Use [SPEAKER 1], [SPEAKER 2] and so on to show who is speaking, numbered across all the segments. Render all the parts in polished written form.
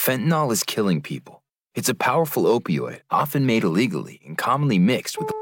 [SPEAKER 1] Fentanyl is killing people. It's a powerful opioid, often made illegally and commonly mixed with.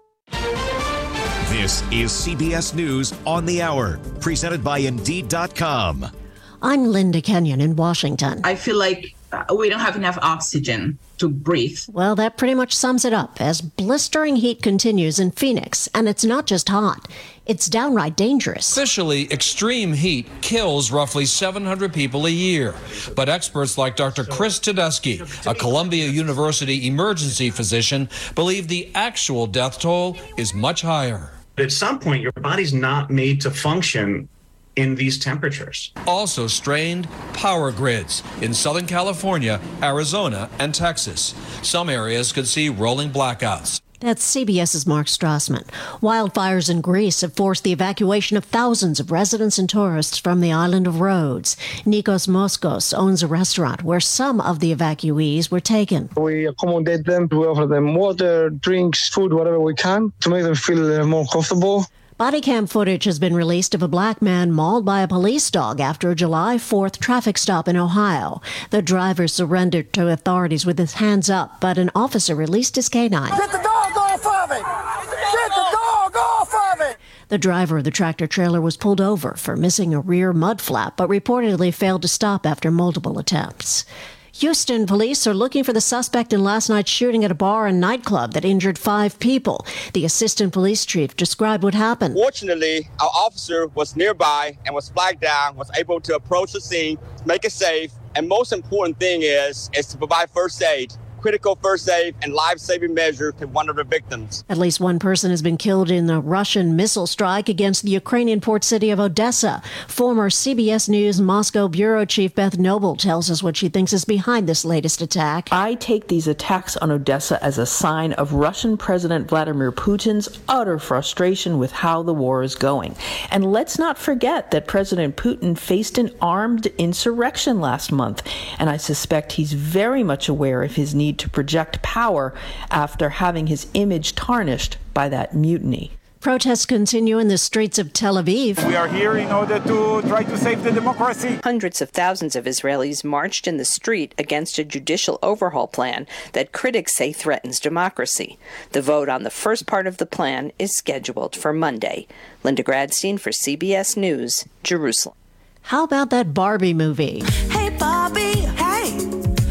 [SPEAKER 2] This is CBS News on the Hour, presented by Indeed.com.
[SPEAKER 3] I'm Linda Kenyon in Washington.
[SPEAKER 4] I feel like we don't have enough oxygen to breathe.
[SPEAKER 3] Well, that pretty much sums it up as blistering heat continues in Phoenix. And it's not just hot, it's downright dangerous.
[SPEAKER 5] Officially, extreme heat kills roughly 700 people a year. But experts like Dr. Chris Tedeschi, a Columbia University emergency physician, believe the actual death toll is much higher.
[SPEAKER 6] At some point, your body's not made to function in these temperatures.
[SPEAKER 5] Also strained, power grids in Southern California, Arizona, and Texas. Some areas could see rolling blackouts.
[SPEAKER 3] That's CBS's Mark Strassman. Wildfires in Greece have forced the evacuation of thousands of residents and tourists from the island of Rhodes. Nikos Moskos owns a restaurant where some of the evacuees were taken.
[SPEAKER 7] We accommodate them, we offer them water, drinks, food, whatever we can to make them feel more comfortable.
[SPEAKER 3] Body cam footage has been released of a black man mauled by a police dog after a July 4th traffic stop in Ohio. The driver surrendered to authorities with his hands up, but an officer released his canine.
[SPEAKER 8] Get the dog off of it! Get the dog off of it!
[SPEAKER 3] The driver of the tractor trailer was pulled over for missing a rear mud flap, but reportedly failed to stop after multiple attempts. Houston police are looking for the suspect in last night's shooting at a bar and nightclub that injured 5 people. The assistant police chief described what happened.
[SPEAKER 9] Fortunately, our officer was nearby and was flagged down, was able to approach the scene, make it safe, and most important thing is to provide first aid. Critical first aid and life-saving measure to one of the victims.
[SPEAKER 3] At least one person has been killed in a Russian missile strike against the Ukrainian port city of Odessa. Former CBS News Moscow bureau chief Beth Noble tells us what she thinks is behind this latest attack.
[SPEAKER 10] I take these attacks on Odessa as a sign of Russian President Vladimir Putin's utter frustration with how the war is going. And let's not forget that President Putin faced an armed insurrection last month, and I suspect he's very much aware of his need to project power after having his image tarnished by that mutiny.
[SPEAKER 3] Protests continue in the streets of Tel Aviv.
[SPEAKER 11] We are here in order to try to save the democracy.
[SPEAKER 12] Hundreds of thousands of Israelis marched in the street against a judicial overhaul plan that critics say threatens democracy. The vote on the first part of the plan is scheduled for Monday. Linda Gradstein for CBS News, Jerusalem.
[SPEAKER 3] How about that Barbie movie?
[SPEAKER 13] Hey, Barbie, hey.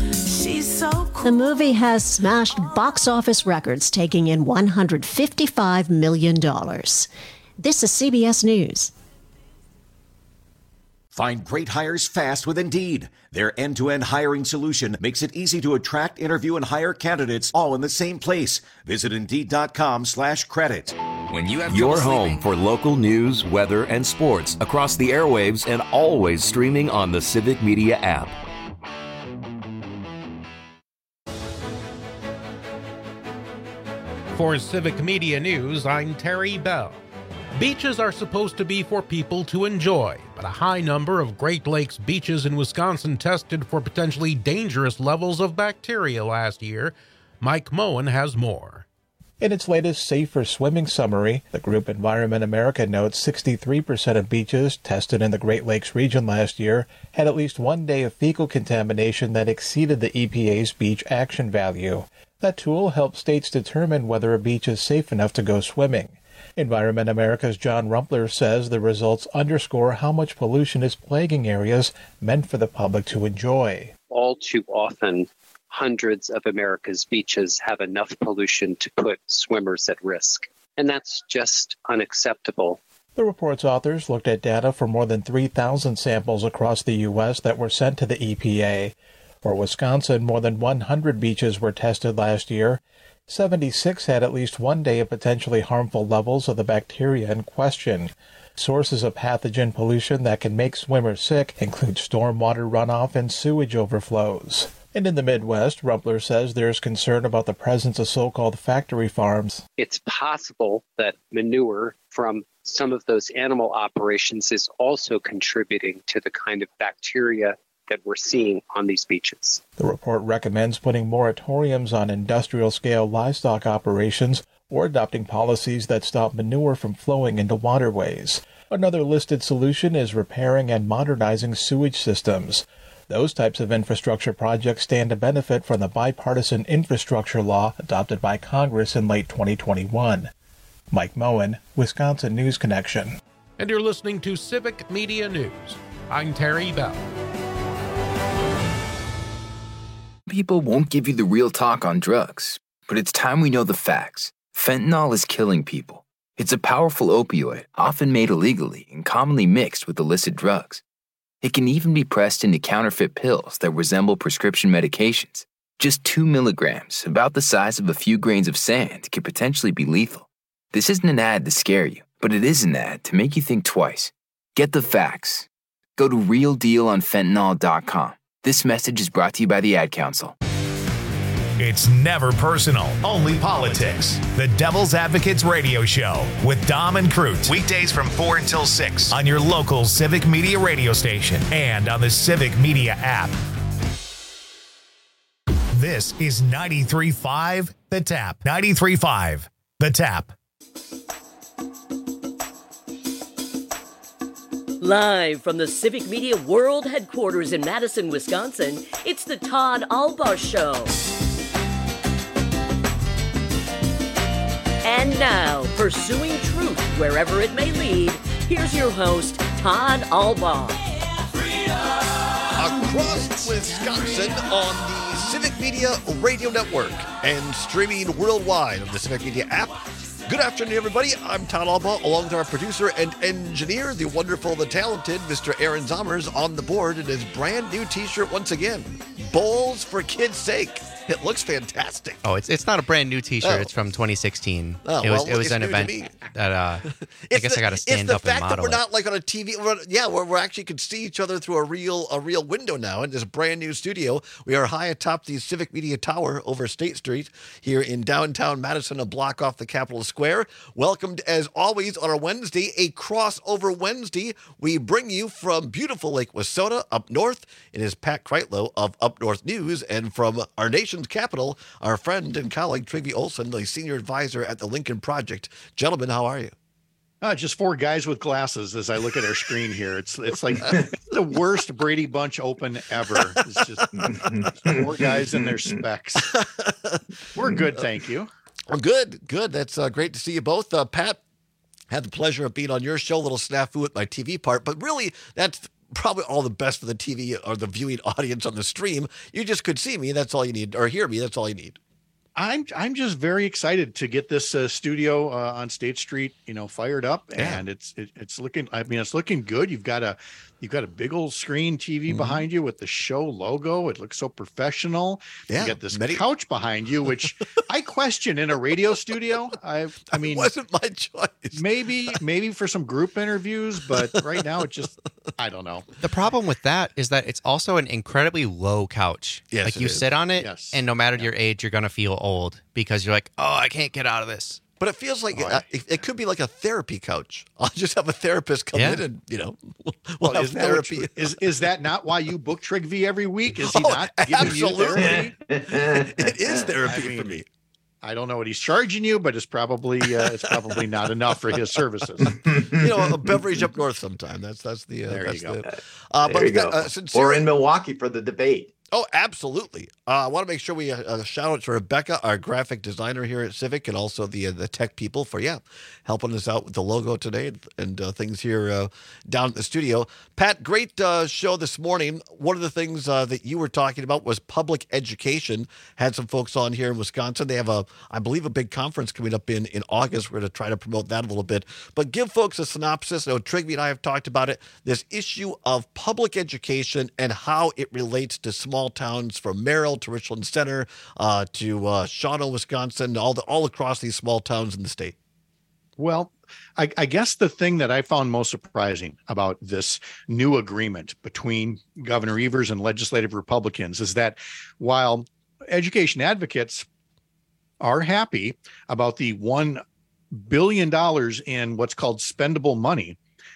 [SPEAKER 13] So cool.
[SPEAKER 3] The movie has smashed box office records, taking in $155 million. This is CBS News.
[SPEAKER 2] Find great hires fast with Indeed. Their end-to-end hiring solution makes it easy to attract, interview, and hire candidates all in the same place. Visit Indeed.com/credit.
[SPEAKER 14] When you have your home for local news, weather, and sports across the airwaves and always streaming on the Civic Media app.
[SPEAKER 15] For Civic Media News, I'm Terry Bell. Beaches are supposed to be for people to enjoy, but a high number of Great Lakes beaches in Wisconsin tested for potentially dangerous levels of bacteria last year. Mike Moen has more.
[SPEAKER 16] In its latest Safer Swimming summary, the group Environment America notes 63% of beaches tested in the Great Lakes region last year had at least one day of fecal contamination that exceeded the EPA's beach action value. That tool helps states determine whether a beach is safe enough to go swimming. Environment America's John Rumpler says the results underscore how much pollution is plaguing areas meant for the public to enjoy.
[SPEAKER 17] All too often, hundreds of America's beaches have enough pollution to put swimmers at risk. And that's just unacceptable.
[SPEAKER 16] The report's authors looked at data for more than 3,000 samples across the U.S. that were sent to the EPA. For Wisconsin, more than 100 beaches were tested last year. 76 had at least one day of potentially harmful levels of the bacteria in question. Sources of pathogen pollution that can make swimmers sick include stormwater runoff and sewage overflows. And in the Midwest, Rumpler says there's concern about the presence of so-called factory farms.
[SPEAKER 17] It's possible that manure from some of those animal operations is also contributing to the kind of bacteria that we're seeing on these beaches.
[SPEAKER 16] The report recommends putting moratoriums on industrial-scale livestock operations or adopting policies that stop manure from flowing into waterways. Another listed solution is repairing and modernizing sewage systems. Those types of infrastructure projects stand to benefit from the bipartisan infrastructure law adopted by Congress in late 2021. Mike Moen, Wisconsin News Connection.
[SPEAKER 15] And you're listening to Civic Media News. I'm Terry Bell.
[SPEAKER 1] People won't give you the real talk on drugs, but it's time we know the facts. Fentanyl is killing people. It's a powerful opioid, often made illegally and commonly mixed with illicit drugs. It can even be pressed into counterfeit pills that resemble prescription medications. Just 2 milligrams, about the size of a few grains of sand, could potentially be lethal. This isn't an ad to scare you, but it is an ad to make you think twice. Get the facts. Go to realdealonfentanyl.com. This message is brought to you by the Ad Council.
[SPEAKER 18] It's never personal, only politics. The Devil's Advocates Radio Show with Dom and Crute. Weekdays from 4 until 6 on your local Civic Media radio station and on the Civic Media app. This is 93.5 The Tap. 93.5 The Tap.
[SPEAKER 19] Live from the Civic Media World Headquarters in Madison, Wisconsin, it's the Todd Albaugh Show. And now, pursuing truth wherever it may lead, here's your host, Todd Albaugh.
[SPEAKER 20] Across Wisconsin on the Civic Media Radio Network and streaming worldwide on the Civic Media app. Good afternoon, everybody. I'm Todd Albaugh, along with our producer and engineer, the wonderful, the talented Mr. Aaron Zommers, on the board in his brand new T-shirt once again. Bowls for kids' sake. It looks fantastic.
[SPEAKER 21] Oh, it's not a brand new T-shirt. Oh. It's from 2016. It was an event that I guess I got to stand up and model it. It's the fact that
[SPEAKER 20] we're not like on a TV. We're actually can see each other through a real window now in this brand new studio. We are high atop the Civic Media Tower over State Street here in downtown Madison, a block off the Capitol Square. Welcomed as always on a Wednesday, a crossover Wednesday. We bring you from beautiful Lake Wissota up north. It is Pat Kreitlow of Up North News, and from our nation's capital, our friend and colleague Trygve Olsen, the senior advisor at the Lincoln Project. Gentlemen, how are you?
[SPEAKER 22] Just four guys with glasses as I look at our screen here. It's like the worst Brady Bunch Open ever. It's just four guys in their specs. We're good, thank you.
[SPEAKER 20] Well, good. That's great to see you both. Pat, had the pleasure of being on your show, a little snafu with my TV part, but really that's probably all the best for the TV or the viewing audience on the stream. You just could see me. That's all you need, or hear me. That's all you need.
[SPEAKER 22] I'm just very excited to get this studio on State Street, fired up, and it's looking. I mean, it's looking good. You've got a big old screen TV behind you with the show logo. It looks so professional. Yeah, you got this couch behind you, which I question in a radio studio. I mean,
[SPEAKER 20] it wasn't my choice.
[SPEAKER 22] Maybe for some group interviews, but right now it just, I don't know.
[SPEAKER 21] The problem with that is that it's also an incredibly low couch.
[SPEAKER 20] Yes,
[SPEAKER 21] like you sit on it, and no matter your age, you're gonna feel old because you're like, oh, I can't get out of this.
[SPEAKER 20] But it feels like it could be like a therapy couch. I'll just have a therapist come in and, we'll have therapy.
[SPEAKER 22] Is that not why you book Trygve every week? Is he not giving you therapy?
[SPEAKER 20] It is therapy for me.
[SPEAKER 22] I don't know what he's charging you, but it's probably not enough for his services.
[SPEAKER 20] A beverage up north sometime. That's the
[SPEAKER 22] there you go.
[SPEAKER 20] There you go.
[SPEAKER 23] Or in Milwaukee for the debate.
[SPEAKER 20] Oh, absolutely. I want to make sure we shout out to Rebecca, our graphic designer here at Civic, and also the tech people for, helping us out with the logo today and things here down at the studio. Pat, great show this morning. One of the things that you were talking about was public education. Had some folks on here in Wisconsin. They have, I believe, a big conference coming up in August. We're going to try to promote that a little bit. But give folks a synopsis. I know Trygve and I have talked about it. This issue of public education and how it relates to small towns from Merrill to Richland Center to Shawano, Wisconsin, all across these small towns in the state.
[SPEAKER 22] Well, I guess the thing that I found most surprising about this new agreement between Governor Evers and legislative Republicans is that while education advocates are happy about the $1 billion in what's called spendable money,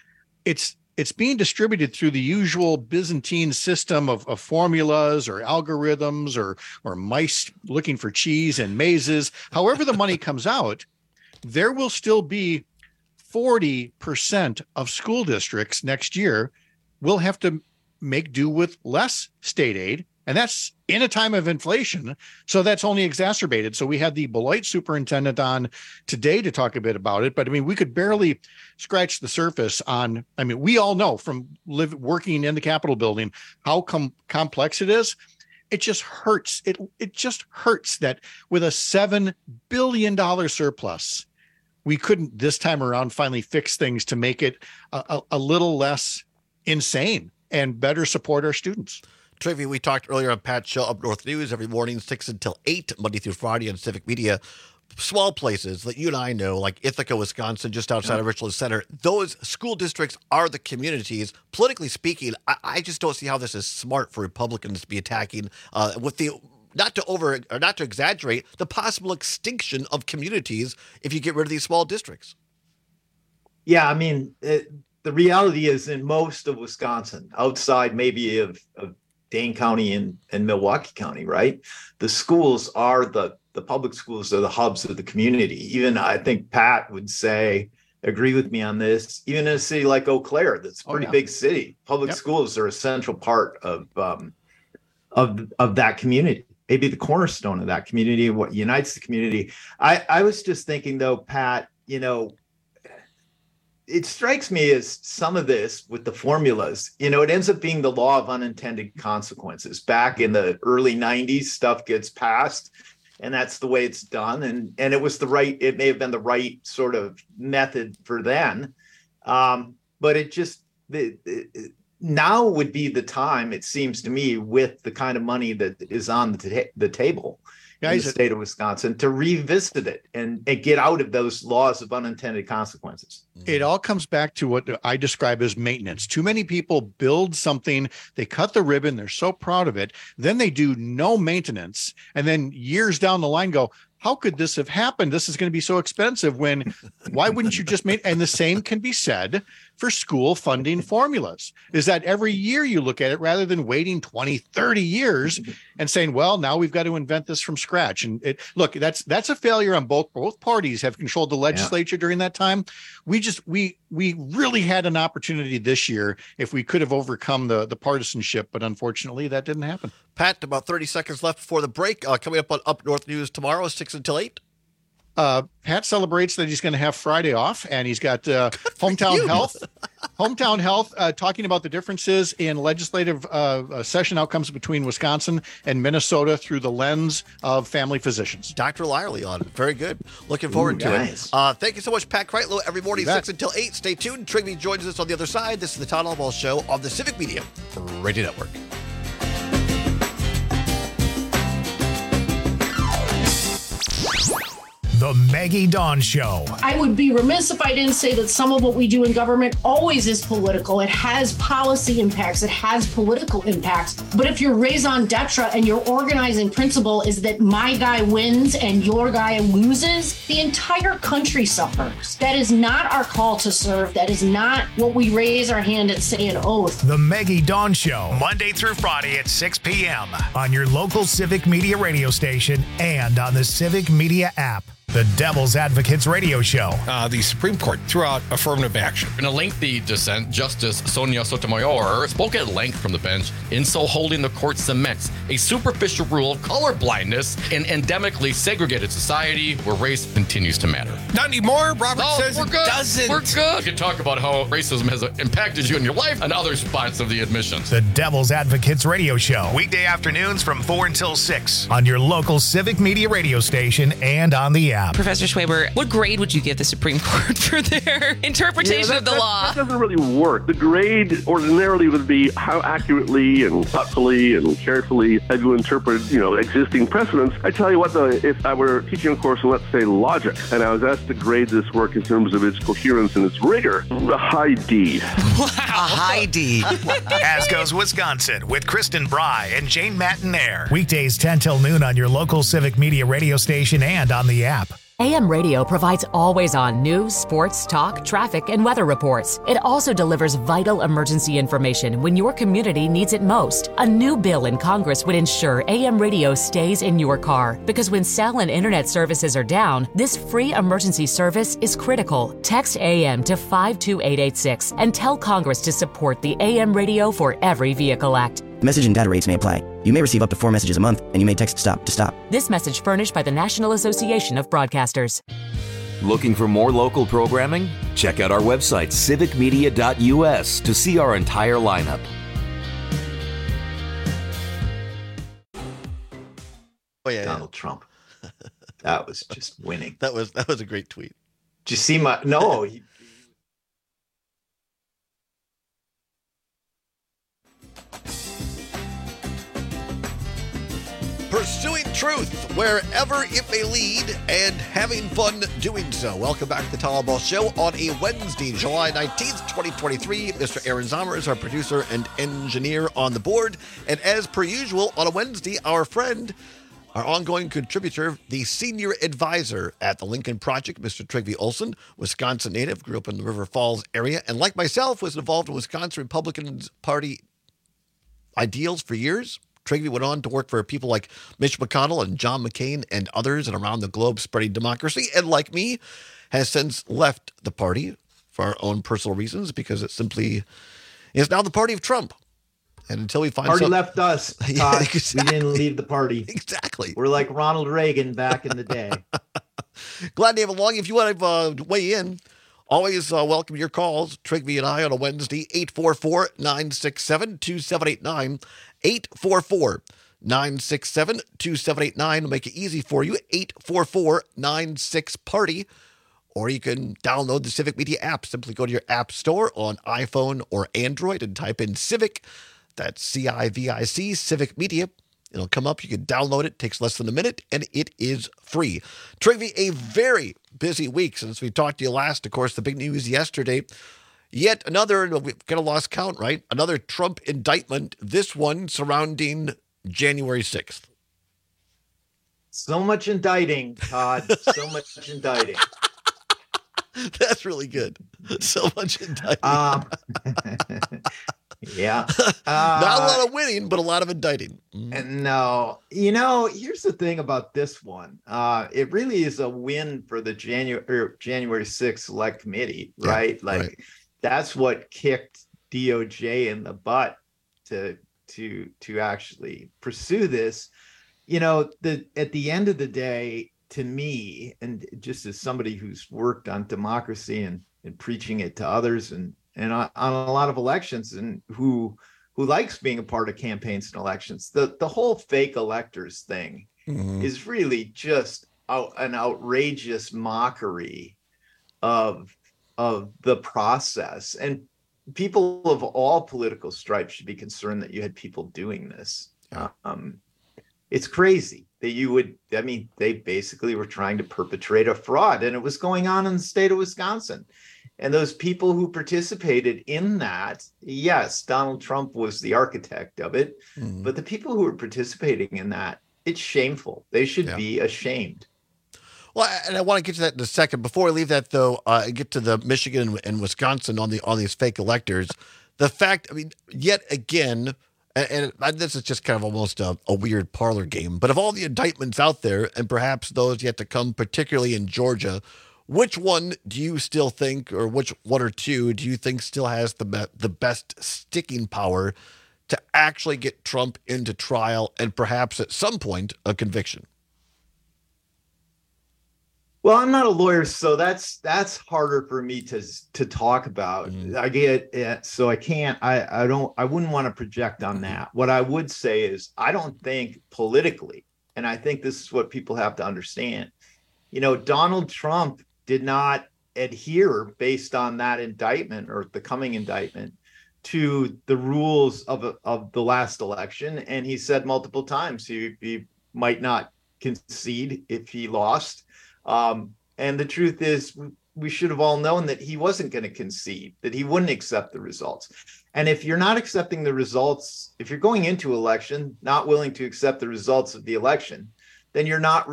[SPEAKER 22] it's being distributed through the usual Byzantine system of formulas or algorithms or mice looking for cheese and mazes. However the money comes out, there will still be 40% of school districts next year will have to make do with less state aid. And that's in a time of inflation. So that's only exacerbated. So we had the Beloit superintendent on today to talk a bit about it. But I mean, we could barely scratch the surface on, I mean, we all know from working in the Capitol building how complex it is. It just hurts. It just hurts that with a $7 billion surplus, we couldn't this time around finally fix things to make it a little less insane and better support our students.
[SPEAKER 20] Trivia, we talked earlier on Pat's show, Up North News, every morning, 6 until 8, Monday through Friday on Civic Media. Small places that you and I know, like Ithaca, Wisconsin, just outside of Richland Center, those school districts are the communities. Politically speaking, I just don't see how this is smart for Republicans to be attacking with the, not to exaggerate, the possible extinction of communities if you get rid of these small districts.
[SPEAKER 23] Yeah, I mean, the reality is in most of Wisconsin, outside maybe of Dane County and Milwaukee County, right? The schools are the public schools are the hubs of the community. Even I think Pat would agree with me on this, even in a city like Eau Claire, that's a pretty big city, public schools are a central part of that community, maybe the cornerstone of that community, what unites the community. I was just thinking though, Pat, you know, it strikes me as some of this with the formulas, you know, it ends up being the law of unintended consequences. Back in the early 90s, stuff gets passed and that's the way it's done. And it may have been the right sort of method for then. But it just, now would be the time, it seems to me, with the kind of money that is on the table in the state of Wisconsin, to revisit it and get out of those laws of unintended consequences.
[SPEAKER 22] It all comes back to what I describe as maintenance. Too many people build something, they cut the ribbon, they're so proud of it, then they do no maintenance, and then years down the line go, how could this have happened? This is going to be so expensive. Why wouldn't you just and the same can be said for school funding formulas, is that every year you look at it rather than waiting 20, 30 years and saying, well, now we've got to invent this from scratch. And that's a failure on both parties have controlled the legislature during that time. We really had an opportunity this year if we could have overcome the partisanship, but unfortunately that didn't happen.
[SPEAKER 20] Pat, about 30 seconds left before the break. Coming up on Up North News tomorrow, 6 until 8.
[SPEAKER 22] Pat celebrates that he's going to have Friday off, and he's got Hometown Health talking about the differences in legislative session outcomes between Wisconsin and Minnesota through the lens of family physicians.
[SPEAKER 20] Dr. Lyerly on it. Very good. Looking forward to it. Thank you so much, Pat Kreitlow. Every morning, 6 until 8. Stay tuned. Trigby joins us on the other side. This is the Todd Albaugh Show on the Civic Media Radio Network.
[SPEAKER 18] The Maggie Dawn Show.
[SPEAKER 4] I would be remiss if I didn't say that some of what we do in government always is political. It has policy impacts. It has political impacts. But if your raison d'etre and your organizing principle is that my guy wins and your guy loses, the entire country suffers. That is not our call to serve. That is not what we raise our hand and say an oath.
[SPEAKER 18] The Maggie Dawn Show, Monday through Friday at 6 p.m. on your local Civic Media radio station and on the Civic Media app. The Devil's Advocates Radio Show.
[SPEAKER 5] The Supreme Court threw out affirmative action.
[SPEAKER 6] In a lengthy dissent, Justice Sonia Sotomayor spoke at length from the bench, in so holding the court cements a superficial rule of colorblindness in endemically segregated society where race continues to matter.
[SPEAKER 5] Not anymore. Robert says
[SPEAKER 6] we're good.
[SPEAKER 5] It doesn't.
[SPEAKER 6] We're good. You can talk about how racism has impacted you in your life and other spots of the admissions.
[SPEAKER 18] The Devil's Advocates Radio Show. Weekday afternoons from 4 until 6 on your local Civic Media radio station and on the app.
[SPEAKER 24] Professor Schwaber, what grade would you give the Supreme Court for their interpretation of the law?
[SPEAKER 25] That doesn't really work. The grade ordinarily would be how accurately and thoughtfully and carefully have you interpreted, existing precedents. I tell you what, though, if I were teaching a course in, let's say, logic, and I was asked to grade this work in terms of its coherence and its rigor, a high D.
[SPEAKER 24] Wow.
[SPEAKER 18] A high D. As goes Wisconsin with Kristen Bry and Jane Mattinaire. Weekdays 10 till noon on your local Civic Media radio station and on the app.
[SPEAKER 7] AM radio provides always-on news, sports, talk, traffic, and weather reports. It also delivers vital emergency information when your community needs it most. A new bill in Congress would ensure AM radio stays in your car, because when cell and internet services are down, this free emergency service is critical. Text AM to 52886 and tell Congress to support the AM Radio for Every Vehicle Act.
[SPEAKER 8] Message and data rates may apply. You may receive up to 4 messages a month, and you may text STOP to stop.
[SPEAKER 7] This message furnished by the National Association of Broadcasters.
[SPEAKER 14] Looking for more local programming? Check out our website, civicmedia.us, to see our entire lineup.
[SPEAKER 20] Oh, yeah,
[SPEAKER 23] Donald Trump. That was just winning.
[SPEAKER 20] That was a great tweet.
[SPEAKER 23] Did you see my... No,
[SPEAKER 20] Pursuing truth wherever it may lead and having fun doing so. Welcome back to the Tom Albaugh Show on a Wednesday, July 19th, 2023. Mr. Aaron Zomer is our producer and engineer on the board. And as per usual, on a Wednesday, our friend, our ongoing contributor, the senior advisor at the Lincoln Project, Mr. Trygve Olsen, Wisconsin native, grew up in the River Falls area, and like myself, was involved in Wisconsin Republican Party ideals for years. Trygve went on to work for people like Mitch McConnell and John McCain and others and around the globe spreading democracy. And like me, has since left the party for our own personal reasons because it simply is now the party of Trump. And until we find
[SPEAKER 23] party left us, Todd.
[SPEAKER 20] Yeah, exactly.
[SPEAKER 23] We didn't leave the party.
[SPEAKER 20] Exactly.
[SPEAKER 23] We're like Ronald Reagan back in the day.
[SPEAKER 20] Glad to have along. If you want to weigh in, always welcome your calls. Trygve and I on a Wednesday, 844-967-2789. 844-967-2789 will make it easy for you. 844-96-PARTY. Or you can download the Civic Media app. Simply go to your app store on iPhone or Android and type in Civic. That's C-I-V-I-C, Civic Media. It'll come up. You can download it. It takes less than a minute, and it is free. Trygve, a very busy week since we talked to you last. Of course, the big news yesterday, yet another, we've kind of lost count, right? Another Trump indictment, this one surrounding January 6th.
[SPEAKER 23] So much indicting, Todd. So much indicting.
[SPEAKER 20] That's really good. So much indicting.
[SPEAKER 23] Yeah.
[SPEAKER 20] Not a lot of winning, but a lot of indicting.
[SPEAKER 23] No. Here's the thing about this one. It really is a win for the January 6th Select Committee, right?
[SPEAKER 20] Yeah, right.
[SPEAKER 23] That's what kicked DOJ in the butt to actually pursue this. At the end of the day, to me, and just as somebody who's worked on democracy and preaching it to others and on a lot of elections and who likes being a part of campaigns and elections, the whole fake electors thing is really just an outrageous mockery of the process. And people of all political stripes should be concerned that you had people doing this. It's crazy that you would, they basically were trying to perpetrate a fraud, and it was going on in the state of Wisconsin. And those people who participated in that, yes, Donald Trump was the architect of it, but the people who were participating in that, it's shameful. They should be ashamed.
[SPEAKER 20] Well, and I want to get to that in a second. Before I leave that, though, get to the Michigan and Wisconsin on these fake electors. The fact, yet again, and this is just kind of almost a weird parlor game, but of all the indictments out there, and perhaps those yet to come, particularly in Georgia, which one do you still think, or which one or two do you think still has the best sticking power to actually get Trump into trial and perhaps at some point a conviction?
[SPEAKER 23] Well, I'm not a lawyer, so that's harder for me to talk about. I get it, so I can't. I wouldn't want to project on that. What I would say is I don't think politically, and I think this is what people have to understand. Donald Trump did not adhere, based on that indictment or the coming indictment, to the rules of the last election, and he said multiple times he might not concede if he lost. And the truth is, we should have all known that he wasn't going to concede, that he wouldn't accept the results. And if you're not accepting the results, if you're going into election not willing to accept the results of the election, then you're not really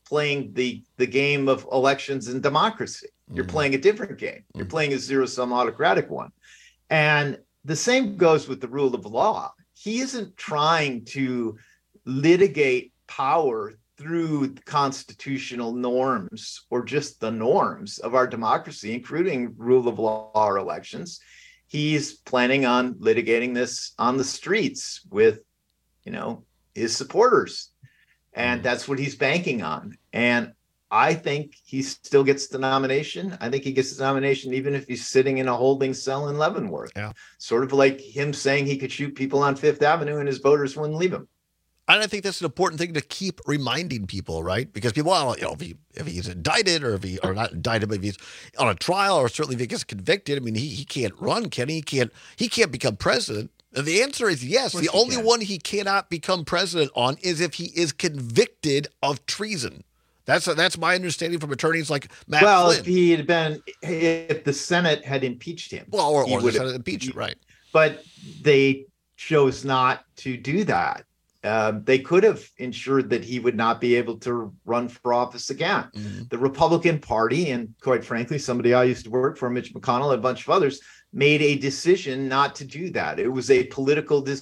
[SPEAKER 23] playing the game of elections and democracy. You're playing a different game. You're playing a zero-sum autocratic one. And the same goes with the rule of law. He isn't trying to litigate power through constitutional norms or just the norms of our democracy, including rule of law or elections. He's planning on litigating this on the streets with, his supporters. And that's what he's banking on. And I think he still gets the nomination. I think he gets the nomination even if he's sitting in a holding cell in Leavenworth.
[SPEAKER 20] Yeah.
[SPEAKER 23] Sort of like him saying he could shoot people on Fifth Avenue and his voters wouldn't leave him.
[SPEAKER 20] And I think that's an important thing to keep reminding people, right? Because people, if he's indicted or or not indicted, but if he's on a trial or certainly if he gets convicted, I mean, he can't run, can he? He can't become president. And the answer is yes. The only one he cannot become president on is if he is convicted of treason. That's my understanding from attorneys like Matt Flynn.
[SPEAKER 23] If the Senate had impeached him.
[SPEAKER 20] Well, or the Senate impeached him, right.
[SPEAKER 23] But they chose not to do that. They could have ensured that he would not be able to run for office again. Mm-hmm. The Republican Party, and quite frankly, somebody I used to work for, Mitch McConnell, and a bunch of others, made a decision not to do that. It was a political decision.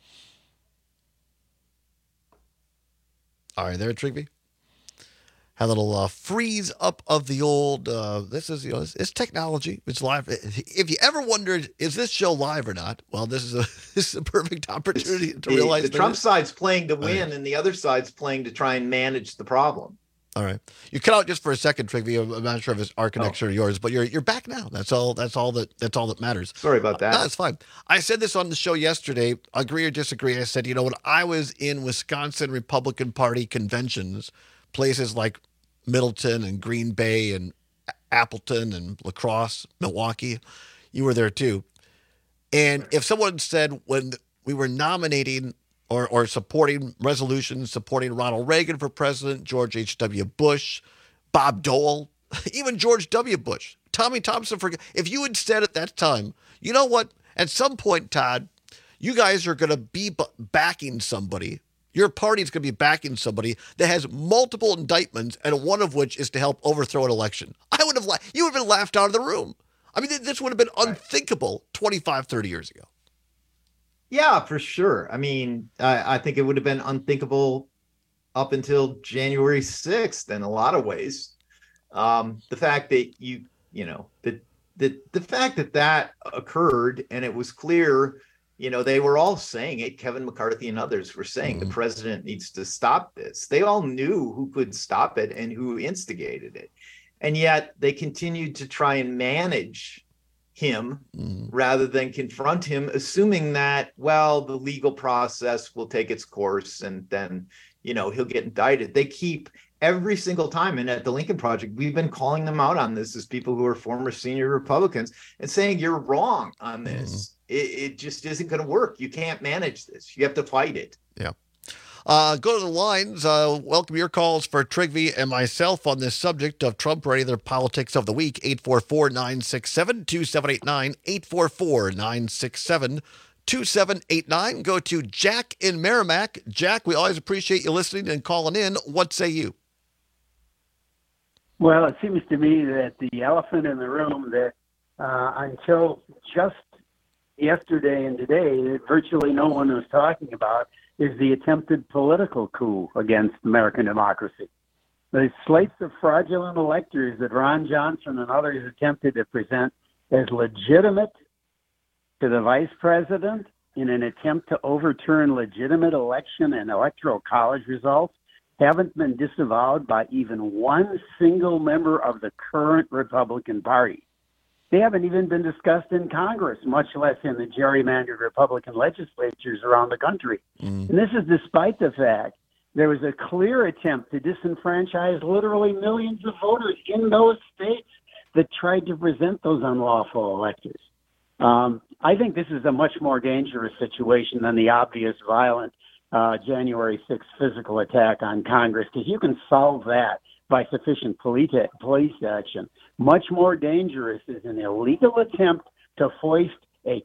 [SPEAKER 20] All right, there, Trigby. Had a little freeze up of the old. This is it's technology. It's live. If you ever wondered, is this show live or not? Well, this is a perfect opportunity to realize
[SPEAKER 23] the Trump side's playing to win, and the other side's playing to try and manage the problem.
[SPEAKER 20] All right, you cut out just for a second, Trigby. I'm not sure if it's our connection or yours, but you're back now. That's all that matters.
[SPEAKER 23] Sorry about that.
[SPEAKER 20] No, that's fine. I said this on the show yesterday. Agree or disagree? I said, when I was in Wisconsin Republican Party conventions, places like Middleton and Green Bay and Appleton and La Crosse, Milwaukee, you were there too. And if someone said when we were nominating or supporting resolutions, supporting Ronald Reagan for president, George H.W. Bush, Bob Dole, even George W. Bush, Tommy Thompson, if you had said at that time, you know what, at some point, Todd, you guys are going to be backing somebody. Your party's going to be backing somebody that has multiple indictments, and one of which is to help overthrow an election. You would have been laughed out of the room. I mean, this would have been unthinkable 25, 30 years ago.
[SPEAKER 23] Yeah, for sure. I mean, I think it would have been unthinkable up until January 6th in a lot of ways. The fact that the fact that occurred and it was clear, they were all saying it. Kevin McCarthy and others were saying the president needs to stop this. They all knew who could stop it and who instigated it. And yet they continued to try and manage him rather than confront him, assuming that, the legal process will take its course and then, he'll get indicted. They keep every single time. And at the Lincoln Project, we've been calling them out on this as people who are former senior Republicans and saying, you're wrong on this. It just isn't going to work. You can't manage this. You have to fight it.
[SPEAKER 20] Yeah. Go to the lines. Welcome your calls for Trigby and myself on this subject of Trump or any other politics of the week. 844-967-2789. 844-967-2789. Go to Jack in Merrimack. Jack, we always appreciate you listening and calling in. What say you?
[SPEAKER 9] Well, it seems to me that the elephant in the room that until just yesterday and today that virtually no one was talking about is the attempted political coup against American democracy. The slates of fraudulent electors that Ron Johnson and others attempted to present as legitimate to the vice president in an attempt to overturn legitimate election and electoral college results haven't been disavowed by even one single member of the current Republican Party. They haven't even been discussed in Congress, much less in the gerrymandered Republican legislatures around the country. And this is despite the fact there was a clear attempt to disenfranchise literally millions of voters in those states that tried to present those unlawful electors. I think this is a much more dangerous situation than the obvious violent January 6th physical attack on Congress, because you can solve that by sufficient police action. Much more dangerous is an illegal attempt to foist a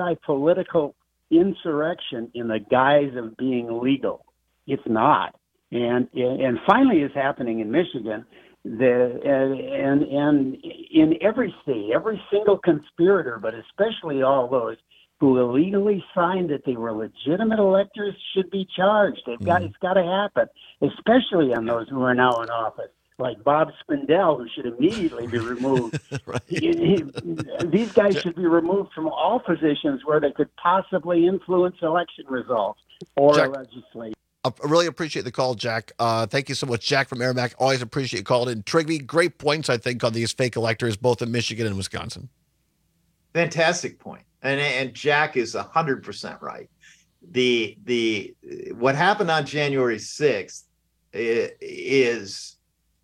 [SPEAKER 9] quasi-political insurrection in the guise of being legal. It's not. And finally it's happening in Michigan. And in every state, every single conspirator, but especially all those who illegally signed that they were legitimate electors should be charged. It's got to happen, especially on those who are now in office, like Bob Spindell, who should immediately be removed. These guys should be removed from all positions where they could possibly influence election results or legislate.
[SPEAKER 20] I really appreciate the call, Jack. Thank you so much, Jack from Merrimack. Always appreciate you calling in. Trigby, great points, I think, on these fake electors, both in Michigan and Wisconsin.
[SPEAKER 23] Fantastic point. And Jack is 100% right. The what happened on January 6th is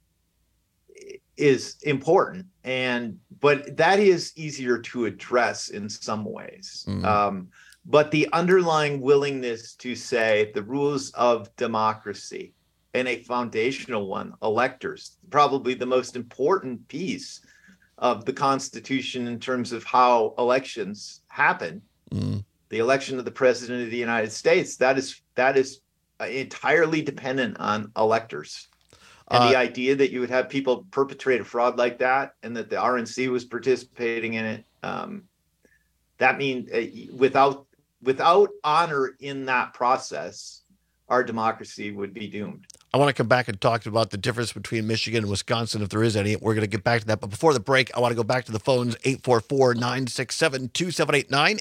[SPEAKER 23] important, but that is easier to address in some ways. But the underlying willingness to say the rules of democracy, and a foundational one, electors, probably the most important piece of the Constitution in terms of how elections happen, the election of the President of the United States, that is entirely dependent on electors. And the idea that you would have people perpetrate a fraud like that and that the RNC was participating in it, that means without honor in that process, our democracy would be doomed.
[SPEAKER 20] I want to come back and talk about the difference between Michigan and Wisconsin, if there is any. We're going to get back to that. But before the break, I want to go back to the phones, 844-967-2789,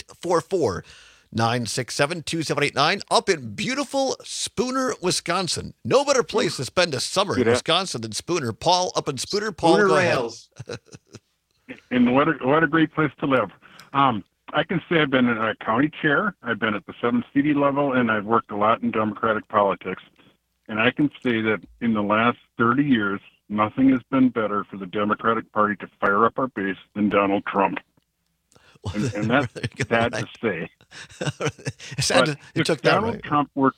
[SPEAKER 20] 844-967-2789, up in beautiful Spooner, Wisconsin. No better place to spend a summer in Wisconsin than Spooner. Paul, up in Spooner. Paul,
[SPEAKER 23] Spooner
[SPEAKER 20] go
[SPEAKER 23] Rails.
[SPEAKER 3] And what a great place to live. I can say I've been a county chair, I've been at the 7th CD level, and I've worked a lot in Democratic politics. And I can say that in the last 30 years, nothing has been better for the Democratic Party to fire up our base than Donald Trump. And that's sad to say. If Donald Trump were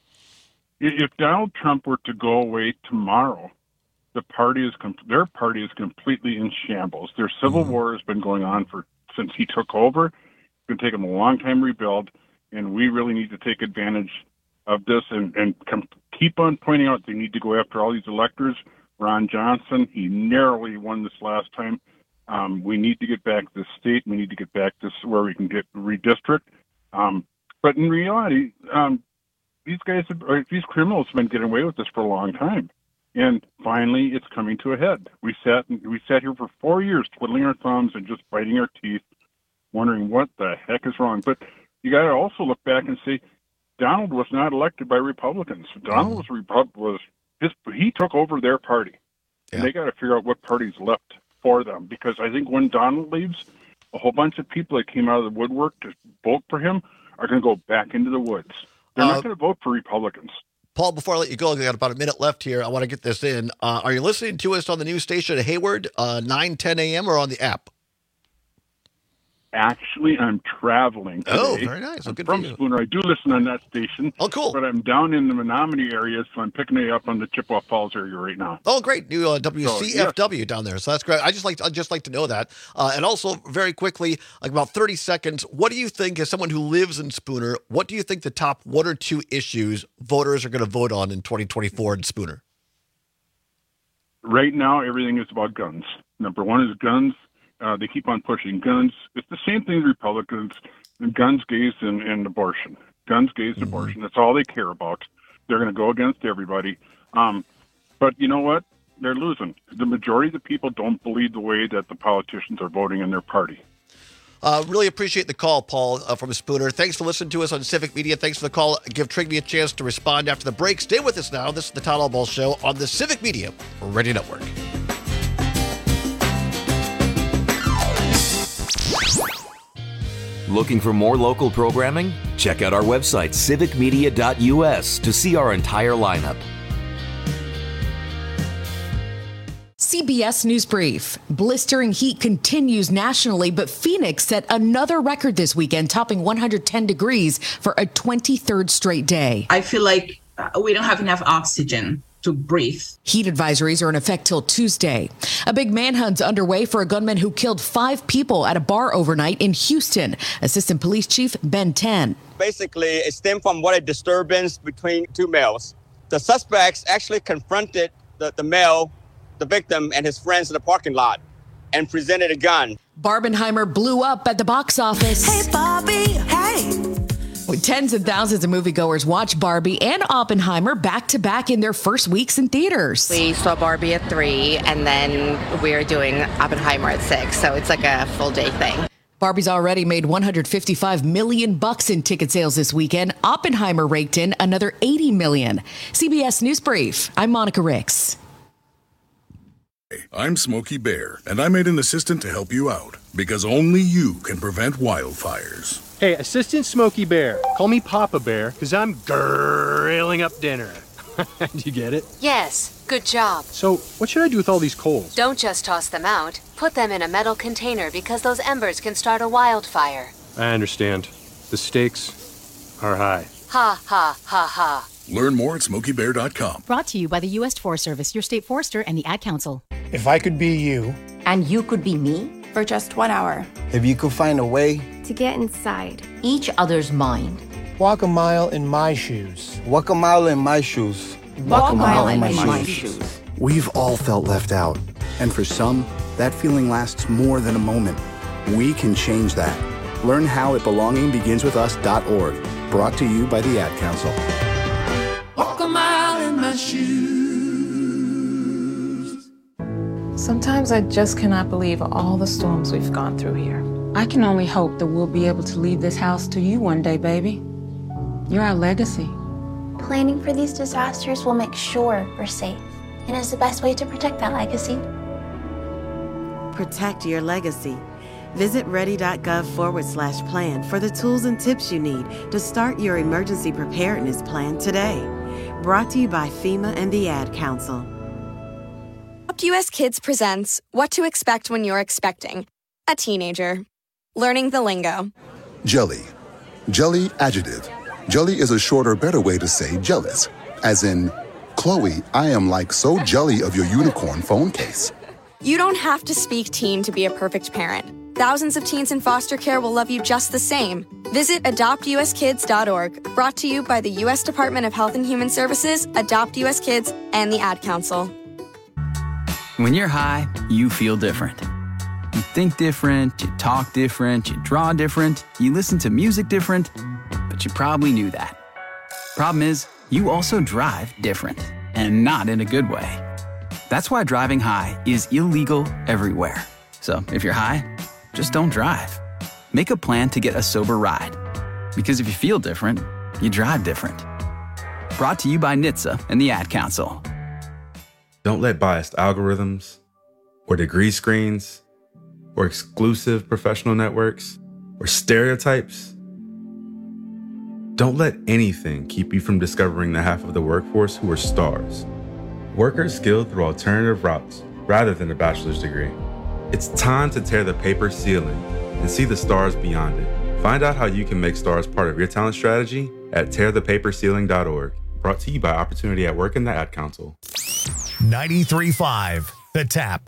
[SPEAKER 3] to go away tomorrow, their party is completely in shambles. Their civil war has been going on since he took over. It's going to take them a long time to rebuild, and we really need to take advantage of this and keep on pointing out they need to go after all these electors. Ron Johnson, he narrowly won this last time. We need to get back this state. We need to get back this where we can get redistrict. But in reality, these criminals have been getting away with this for a long time. And finally, it's coming to a head. We sat here for 4 years twiddling our thumbs and just biting our teeth, wondering what the heck is wrong. But you got to also look back and say, Donald was not elected by Republicans. Donald he took over their party, and they got to figure out what party's left for them. Because I think when Donald leaves, a whole bunch of people that came out of the woodwork to vote for him are going to go back into the woods. They're not going to vote for Republicans.
[SPEAKER 20] Paul, before I let you go, we got about a minute left here. I want to get this in. Are you listening to us on the news station at Hayward, 9:10 a.m., or on the app?
[SPEAKER 3] Actually, I'm traveling today.
[SPEAKER 20] Oh, very nice.
[SPEAKER 3] I'm from Spooner. I do listen on that station.
[SPEAKER 20] Oh, cool.
[SPEAKER 3] But I'm down in the Menominee area, so I'm picking it up on the Chippewa Falls area right now.
[SPEAKER 20] Oh, great. New WCFW down there. So that's great. I'd just like to know that. And also, very quickly, like about 30 seconds, what do you think, as someone who lives in Spooner, what do you think the top 1 or 2 issues voters are going to vote on in 2024 in Spooner?
[SPEAKER 3] Right now, everything is about guns. Number 1 is guns. They keep on pushing guns. It's the same thing as Republicans, guns, gays, and abortion. Guns, gays, abortion. That's all they care about. They're going to go against everybody. But you know what? They're losing. The majority of the people don't believe the way that the politicians are voting in their party.
[SPEAKER 20] Really appreciate the call, Paul, from Spooner. Thanks for listening to us on Civic Media. Thanks for the call. Give Trigby a chance to respond after the break. Stay with us now. This is the Todd Albaugh Show on the Civic Media Radio Network.
[SPEAKER 14] Looking for more local programming? Check out our website, civicmedia.us, to see our entire lineup.
[SPEAKER 10] CBS News Brief. Blistering heat continues nationally, but Phoenix set another record this weekend, topping 110 degrees for a 23rd straight day.
[SPEAKER 11] I feel like we don't have enough oxygen to breathe.
[SPEAKER 10] Heat advisories are in effect till Tuesday. A big manhunt's underway for a gunman who killed 5 people at a bar overnight in Houston. Assistant Police Chief Ben Tan.
[SPEAKER 12] Basically, it stemmed from what a disturbance between 2 males.
[SPEAKER 2] The suspects actually confronted the male, the victim, and his friends in the parking lot and presented a gun.
[SPEAKER 10] Barbenheimer blew up at the box office.
[SPEAKER 12] Hey, Barbie, hey!
[SPEAKER 10] With tens of thousands of moviegoers watch Barbie and Oppenheimer back-to-back in their first weeks in theaters.
[SPEAKER 13] We saw Barbie at 3, and then we're doing Oppenheimer at 6, so it's like a full-day thing.
[SPEAKER 10] Barbie's already made $155 million in ticket sales this weekend. Oppenheimer raked in another $80 million. CBS News Brief. I'm Monica Ricks.
[SPEAKER 16] I'm Smokey Bear, and I made an assistant to help you out, because only you can prevent wildfires.
[SPEAKER 17] Hey, Assistant Smokey Bear, call me Papa Bear, because I'm grilling up dinner. Do you get it?
[SPEAKER 26] Yes, good job.
[SPEAKER 17] So, what should I do with all these coals?
[SPEAKER 26] Don't just toss them out. Put them in a metal container because those embers can start a wildfire.
[SPEAKER 17] I understand. The stakes are high.
[SPEAKER 26] Ha, ha, ha, ha.
[SPEAKER 16] Learn more at SmokeyBear.com.
[SPEAKER 27] Brought to you by the U.S. Forest Service, your state forester, and the Ad Council.
[SPEAKER 28] If I could be you.
[SPEAKER 29] And you could be me? For just 1 hour.
[SPEAKER 28] If you could find a way.
[SPEAKER 29] To get inside each other's mind.
[SPEAKER 28] Walk a mile in my shoes. Walk a mile in my shoes.
[SPEAKER 29] Walk a mile in my shoes.
[SPEAKER 30] We've all felt left out. And for some, that feeling lasts more than a moment. We can change that. Learn how at belongingbeginswithus.org. Brought to you by the Ad Council.
[SPEAKER 31] Walk a mile in my shoes.
[SPEAKER 32] Sometimes I just cannot believe all the storms we've gone through here.
[SPEAKER 33] I can only hope that we'll be able to leave this house to you one day, baby. You're our legacy.
[SPEAKER 29] Planning for these disasters will make sure we're safe, and is the best way to protect that legacy.
[SPEAKER 34] Protect your legacy. Visit ready.gov/plan for the tools and tips you need to start your emergency preparedness plan today. Brought to you by FEMA and the Ad Council.
[SPEAKER 35] US Kids presents What to Expect When You're Expecting a Teenager. Learning the lingo.
[SPEAKER 36] Jelly. Jelly adjective. Jelly is a shorter, better way to say jealous. As in, Chloe, I am like so jelly of your unicorn phone case.
[SPEAKER 35] You don't have to speak teen to be a perfect parent. Thousands of teens in foster care will love you just the same. Visit adoptuskids.org. Brought to you by the U.S. Department of Health and Human Services, Adopt U.S. Kids, and the Ad Council.
[SPEAKER 37] When you're high, you feel different. You think different, you talk different, you draw different, you listen to music different, but you probably knew that. Problem is, you also drive different, and not in a good way. That's why driving high is illegal everywhere. So if you're high, just don't drive. Make a plan to get a sober ride. Because if you feel different, you drive different. Brought to you by NHTSA and the Ad Council.
[SPEAKER 38] Don't let biased algorithms, or degree screens, or exclusive professional networks, or stereotypes. Don't let anything keep you from discovering the half of the workforce who are stars. Workers skilled through alternative routes rather than a bachelor's degree. It's time to tear the paper ceiling and see the stars beyond it. Find out how you can make stars part of your talent strategy at tearthepaperceiling.org. Brought to you by Opportunity at Work and the Ad Council.
[SPEAKER 18] 93.5 The Tap.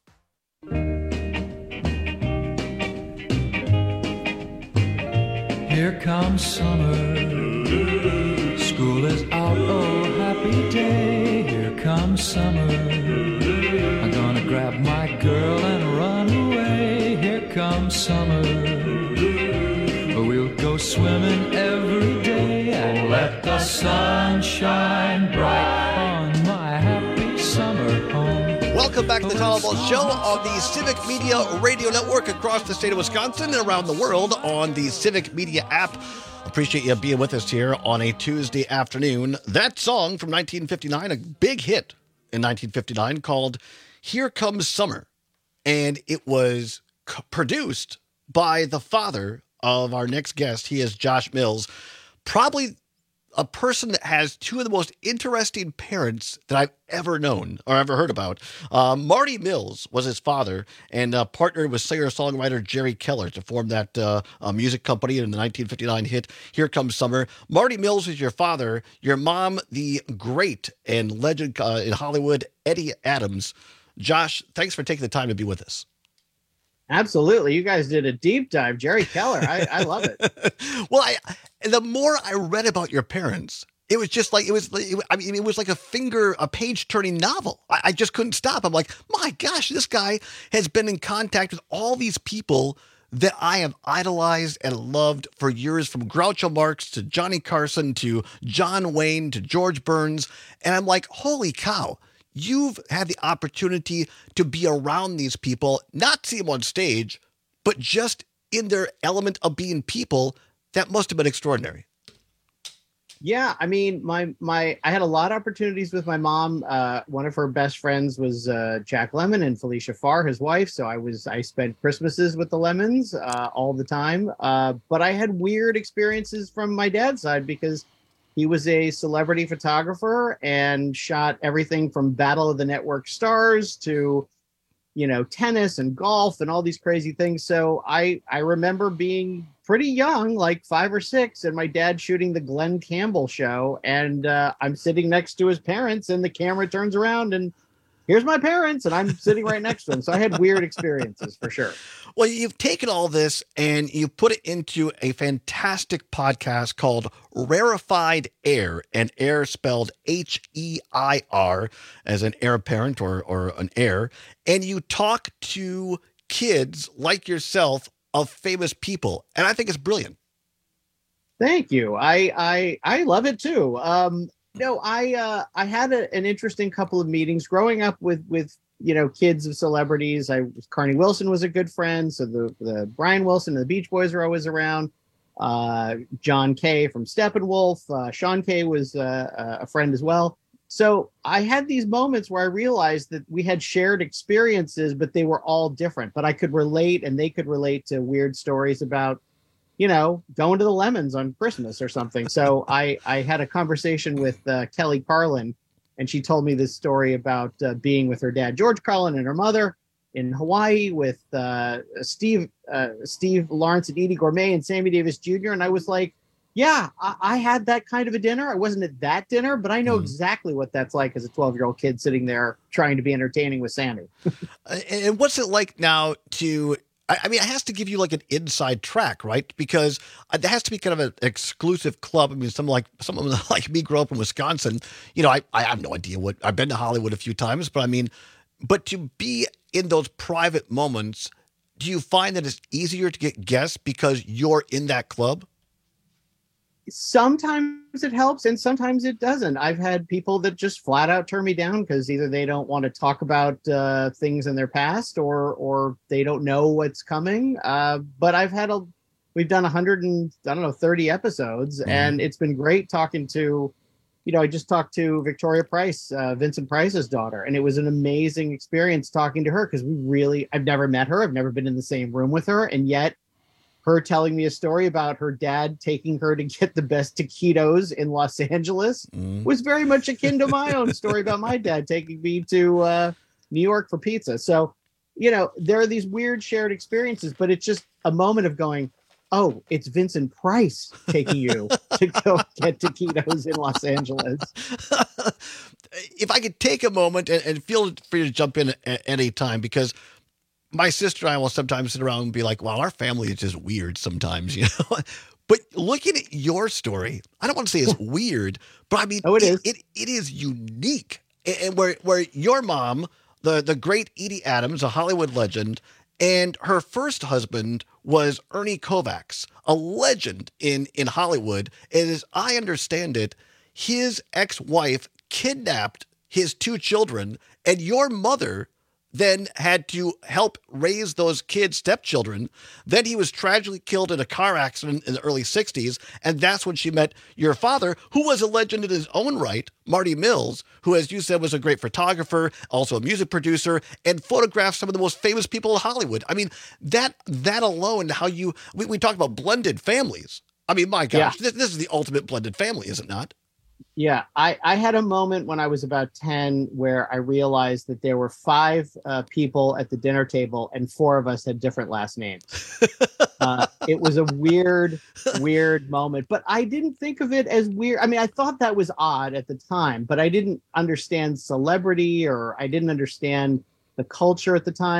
[SPEAKER 39] Here comes summer. School is out, oh happy day. Here comes summer. I'm gonna grab my girl and run away. Here comes summer. We'll go swimming every day and let the sun shine bright on my happy summer home.
[SPEAKER 20] Welcome back to the Tom Ball Show on the Civic Media Radio Network across the state of Wisconsin and around the world on the Civic Media app. Appreciate you being with us here on a Tuesday afternoon. That song from 1959, a big hit in 1959 called Here Comes Summer. And it was produced by the father of our next guest. He is Josh Mills, probably a person that has two of the most interesting parents that I've ever known or ever heard about. Marty Mills was his father and partnered with singer-songwriter Jerry Keller to form that music company in the 1959 hit Here Comes Summer. Marty Mills is your father. Your mom, the great and legend in Hollywood, Eddie Adams. Josh, thanks for taking the time to be with us.
[SPEAKER 40] Absolutely. You guys did a deep dive. Jerry Keller. I love it.
[SPEAKER 20] Well, the more I read about your parents, It was just like, I mean, it was like a page turning novel. I just couldn't stop. I'm like, my gosh, this guy has been in contact with all these people that I have idolized and loved for years, from Groucho Marx to Johnny Carson to John Wayne to George Burns. And I'm like, holy cow, you've had the opportunity to be around these people, not see them on stage, but just in their element of being people. That must have been extraordinary.
[SPEAKER 40] Yeah, I mean, I had a lot of opportunities with my mom. One of her best friends was Jack Lemmon and Felicia Farr, his wife. So I spent Christmases with the Lemmons all the time. But I had weird experiences from my dad's side because he was a celebrity photographer and shot everything from Battle of the Network Stars to, tennis and golf and all these crazy things. So I remember being pretty young, like 5 or 6, and my dad shooting the Glenn Campbell show. And I'm sitting next to his parents, and the camera turns around and here's my parents, and I'm sitting right next to them. So I had weird experiences for sure.
[SPEAKER 20] Well, you've taken all this and you put it into a fantastic podcast called Rarefied Air, and air spelled H-E-I-R as an heir apparent or an heir. And you talk to kids like yourself of famous people. And I think it's brilliant.
[SPEAKER 40] Thank you. I love it too. No, I had an interesting couple of meetings growing up with kids of celebrities. Carney Wilson was a good friend, so the Brian Wilson and the Beach Boys were always around. John Kay from Steppenwolf, Sean Kay was a friend as well. So I had these moments where I realized that we had shared experiences, but they were all different. But I could relate, and they could relate to weird stories about, going to the Lemons on Christmas or something. So I had a conversation with Kelly Carlin, and she told me this story about being with her dad, George Carlin, and her mother in Hawaii with Steve Lawrence and Edie Gourmet and Sammy Davis Jr. And I was like, yeah, I had that kind of a dinner. I wasn't at that dinner, but I know exactly what that's like as a 12-year-old kid sitting there trying to be entertaining with Sammy.
[SPEAKER 20] And what's it like now to... I mean, it has to give you like an inside track, right? Because there has to be kind of an exclusive club. I mean, someone like me grew up in Wisconsin. I have no idea I've been to Hollywood a few times, but to be in those private moments, do you find that it's easier to get guests because you're in that club?
[SPEAKER 40] Sometimes it helps and sometimes it doesn't. I've had people that just flat out turn me down because either they don't want to talk about things in their past or they don't know what's coming. But we've done 130 episodes, and it's been great talking to, I just talked to Victoria Price, Vincent Price's daughter, and it was an amazing experience talking to her because I've never met her. I've never been in the same room with her. And yet her telling me a story about her dad taking her to get the best taquitos in Los Angeles was very much akin to my own story about my dad taking me to New York for pizza. So, there are these weird shared experiences, but it's just a moment of going, oh, it's Vincent Price taking you to go get taquitos in Los Angeles.
[SPEAKER 20] If I could take a moment and feel free to jump in at any time, because my sister and I will sometimes sit around and be like, well, our family is just weird sometimes, But looking at your story, I don't want to say it's weird, but I mean, it is unique. And where your mom, the great Edie Adams, a Hollywood legend, and her first husband was Ernie Kovacs, a legend in Hollywood. And as I understand it, his ex-wife kidnapped his 2 children, and your mother then had to help raise those kids' stepchildren. Then he was tragically killed in a car accident in the early 60s. And that's when she met your father, who was a legend in his own right, Marty Mills, who, as you said, was a great photographer, also a music producer, and photographed some of the most famous people in Hollywood. I mean, that alone, how we talk about blended families. I mean, my gosh, this is the ultimate blended family, is it not?
[SPEAKER 40] Yeah, I had a moment when I was about 10 where I realized that there were 5 people at the dinner table and 4 of us had different last names. It was a weird moment, but I didn't think of it as weird. I mean, I thought that was odd at the time, but I didn't understand celebrity or I didn't understand the culture at the time.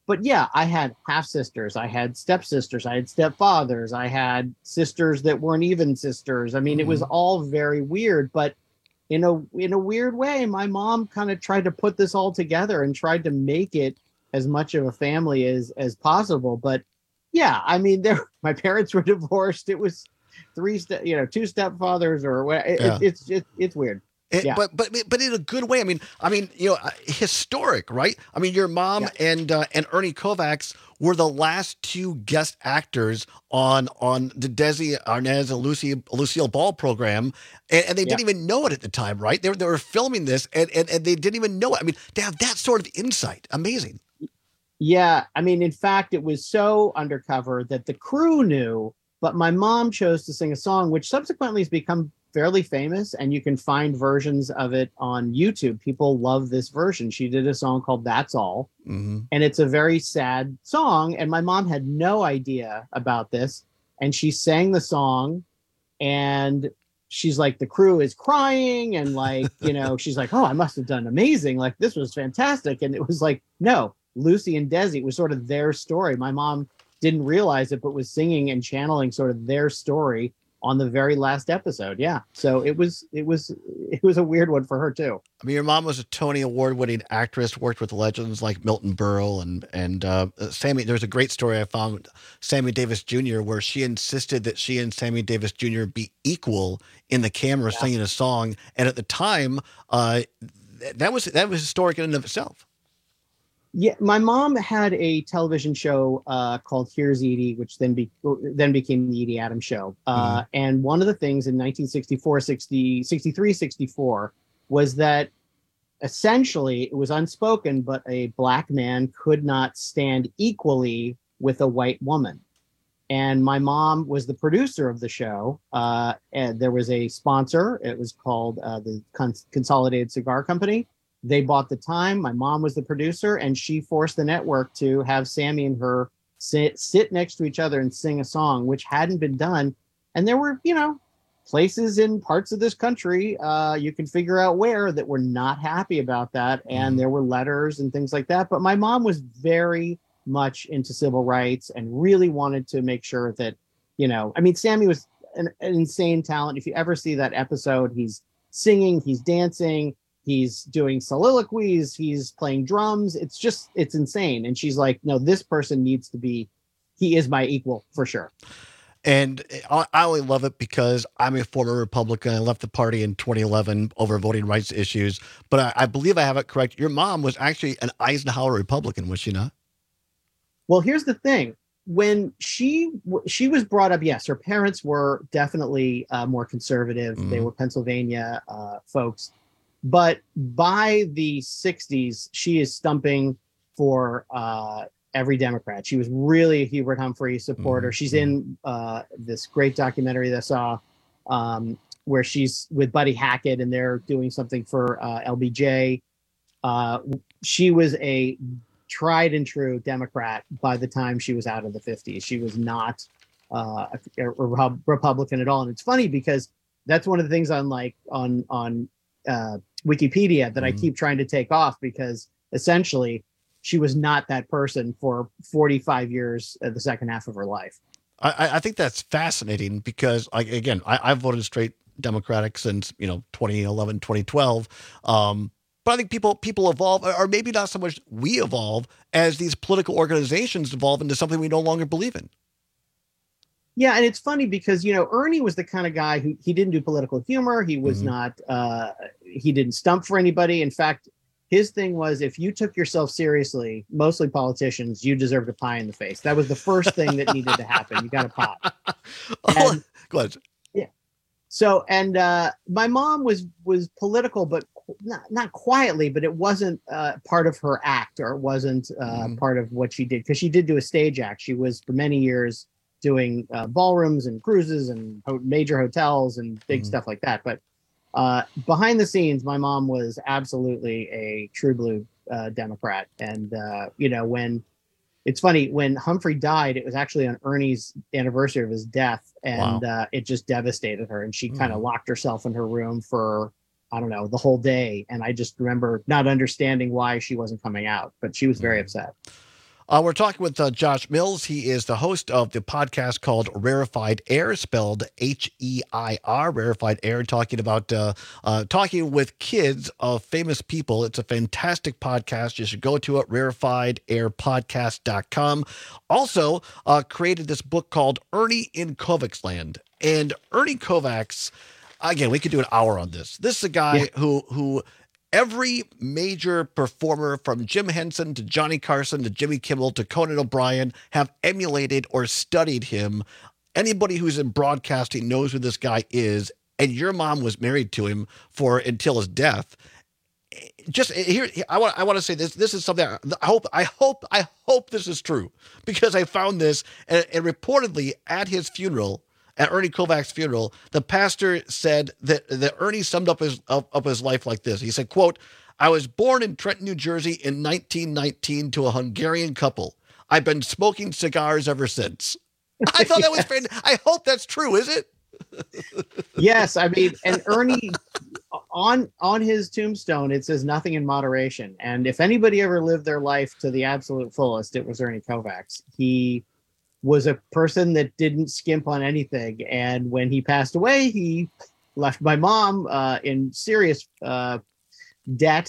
[SPEAKER 40] but yeah, I had half sisters, I had stepsisters, I had stepfathers, I had sisters that weren't even sisters. I mean, it was all very weird, but in a weird way, my mom kind of tried to put this all together and tried to make it as much of a family as possible. But yeah, I mean, my parents were divorced. It was two stepfathers, or what? It's weird.
[SPEAKER 20] But in a good way. I mean, historic, right? I mean, your mom and Ernie Kovacs were the last two guest actors on the Desi Arnaz and Lucille Ball program, and they didn't even know it at the time, right? They were filming this, and they didn't even know it. I mean, to have that sort of insight, amazing.
[SPEAKER 40] Yeah, I mean, in fact, it was so undercover that the crew knew, but my mom chose to sing a song which subsequently has become fairly famous, and you can find versions of it on YouTube. People love this version. She did a song called That's All, and it's a very sad song, and my mom had no idea about this, and she sang the song, and she's like, the crew is crying, and like, she's like, oh, I must have done amazing. Like, this was fantastic. And it was like, no, Lucy and Desi, it was sort of their story. My mom didn't realize it, but was singing and channeling sort of their story on the very last episode. Yeah. So it was a weird one for her too.
[SPEAKER 20] I mean, your mom was a Tony Award-winning actress, worked with legends like Milton Berle and Sammy. There's a great story I found, Sammy Davis Jr., where she insisted that she and Sammy Davis Jr. be equal in the camera singing a song. And at the time, that was historic in and of itself.
[SPEAKER 40] Yeah, my mom had a television show called Here's Edie, which then became the Edie Adams Show. And one of the things in 1964 was that essentially it was unspoken, but a black man could not stand equally with a white woman. And my mom was the producer of the show. And there was a sponsor. It was called the Consolidated Cigar Company. They bought the time. My mom was the producer, and she forced the network to have Sammy and her sit next to each other and sing a song, which hadn't been done. And there were, places in parts of this country, you can figure out where, that were not happy about that. And there were letters and things like that. But my mom was very much into civil rights and really wanted to make sure that, Sammy was an insane talent. If you ever see that episode, he's singing, he's dancing, he's doing soliloquies, he's playing drums. It's insane. And she's like, no, this person he is my equal for sure.
[SPEAKER 20] And I only love it because I'm a former Republican. I left the party in 2011 over voting rights issues. But I believe I have it correct. Your mom was actually an Eisenhower Republican, was she not?
[SPEAKER 40] Well, here's the thing. When she was brought up, yes, her parents were definitely more conservative. They were Pennsylvania folks. But by the 60s, she is stumping for every Democrat. She was really a Hubert Humphrey supporter. She's in this great documentary that I saw where she's with Buddy Hackett and they're doing something for LBJ. She was a tried and true Democrat by the time she was out of the 50s. She was not a Republican at all. And it's funny because that's one of the things on Wikipedia that I keep trying to take off, because essentially she was not that person for 45 years at the second half of her life.
[SPEAKER 20] I think that's fascinating because, I've voted straight Democratic since 2011, 2012. But I think people evolve, or maybe not so much we evolve, as these political organizations evolve into something we no longer believe in.
[SPEAKER 40] Yeah, and it's funny because, Ernie was the kind of guy who, he didn't do political humor. He was not, he didn't stump for anybody. In fact, his thing was, if you took yourself seriously, mostly politicians, you deserved a pie in the face. That was the first thing that needed to happen. You got a pie. And,
[SPEAKER 20] go ahead.
[SPEAKER 40] Yeah. So, and my mom was political, but not quietly, but it wasn't part of her act, or it wasn't part of what she did, because she did do a stage act. She was for many years doing ballrooms and cruises and major hotels and big stuff like that. But behind the scenes, my mom was absolutely a true blue Democrat. And, when it's funny, when Humphrey died, it was actually on Ernie's anniversary of his death. And it just devastated her. And she kind of locked herself in her room for, I don't know, the whole day. And I just remember not understanding why she wasn't coming out, but she was very upset.
[SPEAKER 20] We're talking with Josh Mills. He is the host of the podcast called Rarefied Air, spelled H-E-I-R, Rarefied Air, talking about talking with kids of famous people. It's a fantastic podcast. You should go to it, rarefiedairpodcast.com. Also created this book called Ernie in Kovacs Land. And Ernie Kovacs, again, we could do an hour on this. This is a guy who every major performer from Jim Henson to Johnny Carson to Jimmy Kimmel to Conan O'Brien have emulated or studied him. Anybody who's in broadcasting knows who this guy is, and your mom was married to him until his death. Just here, I want to say this. This is something I hope this is true, because I found this and reportedly at his funeral. At Ernie Kovacs' funeral, the pastor said that Ernie summed up his life like this. He said, quote, "I was born in Trenton, New Jersey in 1919 to a Hungarian couple. I've been smoking cigars ever since." I thought that was fantastic. I hope that's true. Is it?
[SPEAKER 40] Yes. I mean, and Ernie, on his tombstone, it says nothing in moderation. And if anybody ever lived their life to the absolute fullest, it was Ernie Kovacs. He was a person that didn't skimp on anything. And when he passed away, he left my mom in serious debt.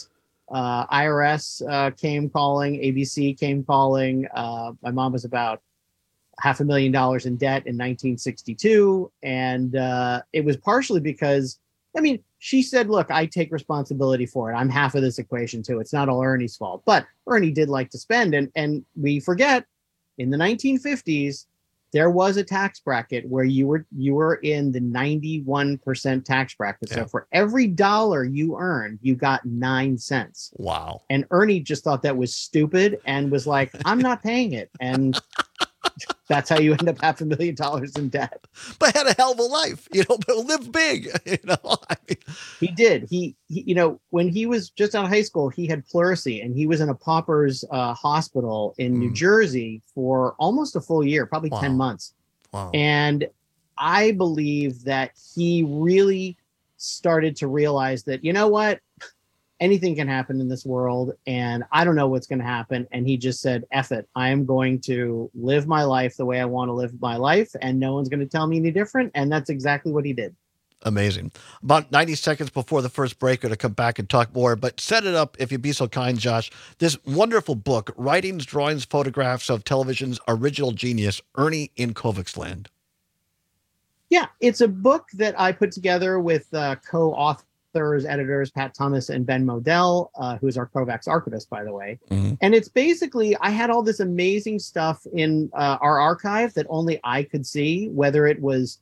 [SPEAKER 40] IRS came calling, ABC came calling. My mom was about $500,000 in debt in 1962. And it was partially because, I mean, she said, look, I take responsibility for it. I'm half of this equation too. It's not all Ernie's fault. But Ernie did like to spend. And we forget, in the 1950s, there was a tax bracket where you were in the 91% tax bracket. So for every dollar you earned, you got 9 cents.
[SPEAKER 20] Wow.
[SPEAKER 40] And Ernie just thought that was stupid and was like, I'm not paying it. And that's how you end up $500,000 in debt.
[SPEAKER 20] But had a hell of a life, but lived big, I mean,
[SPEAKER 40] he did. He, when he was just out of high school, he had pleurisy, and he was in a pauper's hospital in New Jersey for almost a full year, probably 10 months.
[SPEAKER 20] Wow.
[SPEAKER 40] And I believe that he really started to realize that, you know what? Anything can happen in this world, and I don't know what's going to happen. And he just said, F it. I am going to live my life the way I want to live my life, and no one's going to tell me any different. And that's exactly what he did.
[SPEAKER 20] Amazing. About 90 seconds before the first break, we're going to come back and talk more, but set it up, if you'd be so kind, Josh. This wonderful book, Writings, Drawings, Photographs of Television's Original Genius, Ernie in Kovacs Land.
[SPEAKER 40] Yeah, it's a book that I put together with co-authors, editors, Pat Thomas and Ben Modell, who's our Kovacs archivist, by the way. Mm-hmm. And it's basically, I had all this amazing stuff in our archive that only I could see, whether it was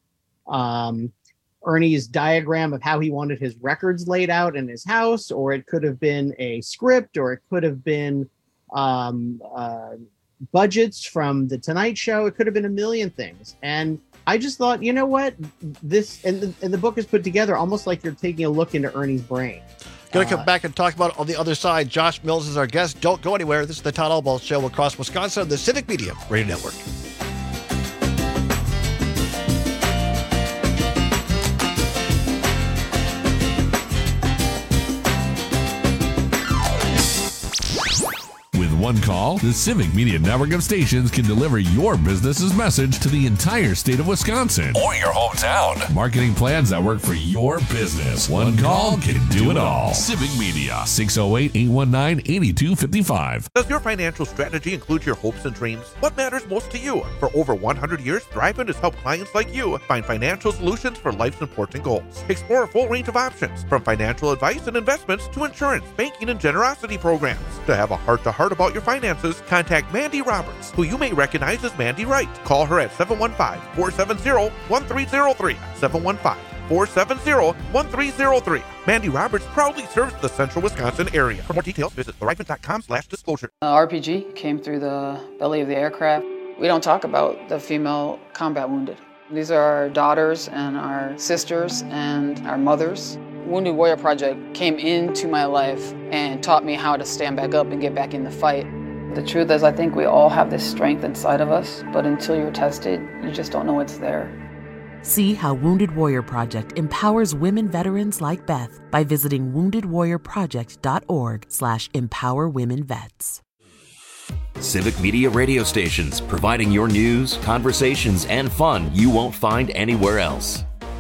[SPEAKER 40] Ernie's diagram of how he wanted his records laid out in his house, or it could have been a script, or it could have been budgets from The Tonight Show. It could have been a million things. And I just thought, you know what, this and the book is put together almost like you're taking a look into Ernie's brain.
[SPEAKER 20] Going to come back and talk about it on the other side. Josh Mills is our guest. Don't go anywhere. This is the Todd Albaugh Show across Wisconsin on the Civic Media Radio Network.
[SPEAKER 1] One call, the Civic Media Network of stations can deliver your business's message to the entire state of Wisconsin
[SPEAKER 18] or your hometown.
[SPEAKER 1] Marketing plans that work for your business. One call can do it all.
[SPEAKER 18] Civic Media.
[SPEAKER 1] 608-819-8255.
[SPEAKER 2] Does your financial strategy include your hopes and dreams? What matters most to you? For over 100 years, Thriveman has helped clients like you find financial solutions for life's important goals. Explore a full range of options, from financial advice and investments to insurance, banking, and generosity programs. To have a heart-to-heart about your finances, contact Mandy Roberts, who you may recognize as Mandy Wright. Call her at 715-470-1303. 715-470-1303. Mandy Roberts proudly serves the central Wisconsin area. For more details, visit thriveman.com/disclosure.
[SPEAKER 33] RPG came through the belly of the aircraft. We don't talk about the female combat wounded. These are our daughters and our sisters and our mothers. Wounded Warrior Project came into my life and taught me how to stand back up and get back in the fight. The truth is, I think we all have this strength inside of us, but until you're tested, you just don't know it's there.
[SPEAKER 3] See how Wounded Warrior Project empowers women veterans like Beth by visiting woundedwarriorproject.org/empowerwomenvets.
[SPEAKER 4] Civic Media Radio Stations, providing your news, conversations, and fun you won't find anywhere else.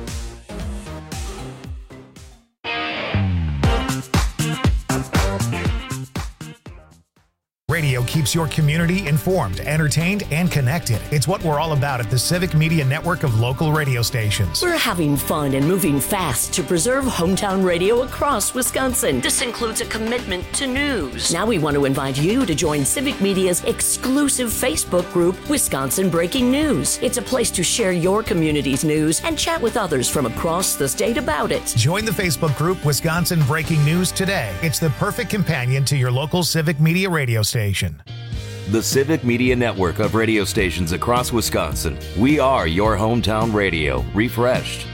[SPEAKER 18] Radio keeps your community informed, entertained, and connected. It's what we're all about at the Civic Media Network of local radio stations.
[SPEAKER 5] We're having fun and moving fast to preserve hometown radio across Wisconsin. This includes a commitment to news. Now we want to invite you to join Civic Media's exclusive Facebook group, Wisconsin Breaking News. It's a place to share your community's news and chat with others from across the state about it.
[SPEAKER 18] Join the Facebook group Wisconsin Breaking News today. It's the perfect companion to your local Civic Media radio station.
[SPEAKER 4] The Civic Media Network of radio stations across Wisconsin. We are your hometown radio, refreshed.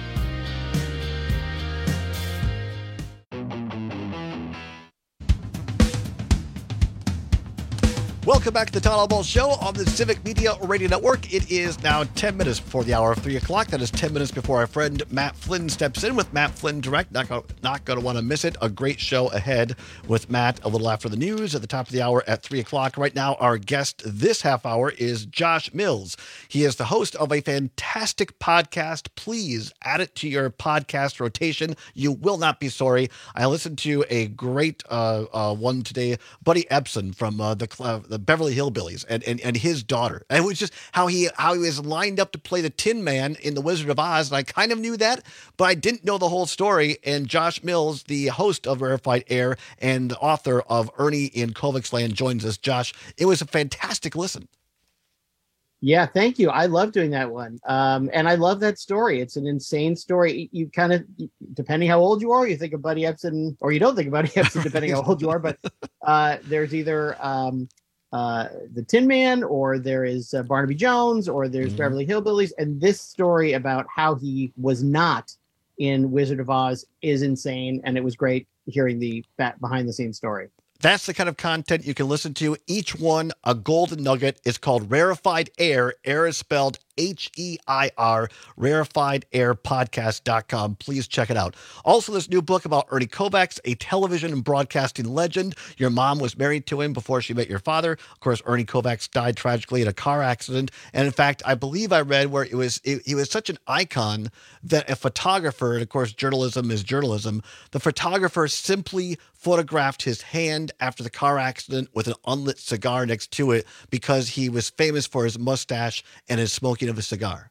[SPEAKER 20] Welcome back to the Todd Albaugh Show on the Civic Media Radio Network. It is now 10 minutes before the hour of 3 o'clock. That is 10 minutes before our friend Matt Flynn steps in with Matt Flynn Direct. Not going to want to miss it. A great show ahead with Matt a little after the news at the top of the hour at 3 o'clock. Right now, our guest this half hour is Josh Mills. He is the host of a fantastic podcast. Please add it to your podcast rotation. You will not be sorry. I listened to a great one today, Buddy Ebsen from the Beverly Hillbillies and his daughter. And it was just how he was lined up to play the Tin Man in The Wizard of Oz. And I kind of knew that, but I didn't know the whole story. And Josh Mills, the host of Rarefied Air and author of Ernie in Kovac's Land, joins us. Josh, it was a fantastic listen.
[SPEAKER 40] Yeah, thank you. I love doing that one. And I love that story. It's an insane story. You kind of, depending how old you are, you think of Buddy Ebsen, or you don't think of Buddy Ebsen, depending how old you are. But there's either the Tin Man, or there is Barnaby Jones, or there's Beverly Hillbillies. And this story about how he was not in Wizard of Oz is insane. And it was great hearing the behind the scenes story.
[SPEAKER 20] That's the kind of content you can listen to. Each one a golden nugget. It's called Rarefied Air. Air is spelled H-E-I-R, rarefiedairpodcast.com. Please check it out. Also, this new book about Ernie Kovacs, a television and broadcasting legend. Your mom was married to him before she met your father. Of course, Ernie Kovacs died tragically in a car accident. And in fact, I believe I read where he was such an icon that a photographer, and of course, journalism is journalism, the photographer simply photographed his hand after the car accident with an unlit cigar next to it because he was famous for his mustache and his smoking of a cigar.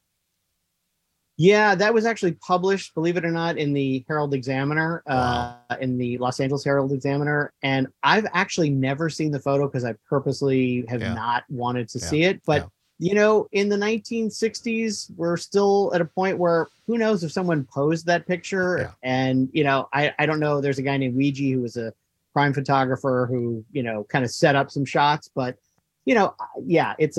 [SPEAKER 40] Yeah, that was actually published, believe it or not, in the Herald Examiner, in the Los Angeles Herald Examiner. And I've actually never seen the photo because I purposely have not wanted to see it. But, you know, in the 1960s, we're still at a point where who knows if someone posed that picture. Yeah. And, you know, I don't know. There's a guy named Ouija who was a crime photographer who, you know, kind of set up some shots. But, you know, yeah, it's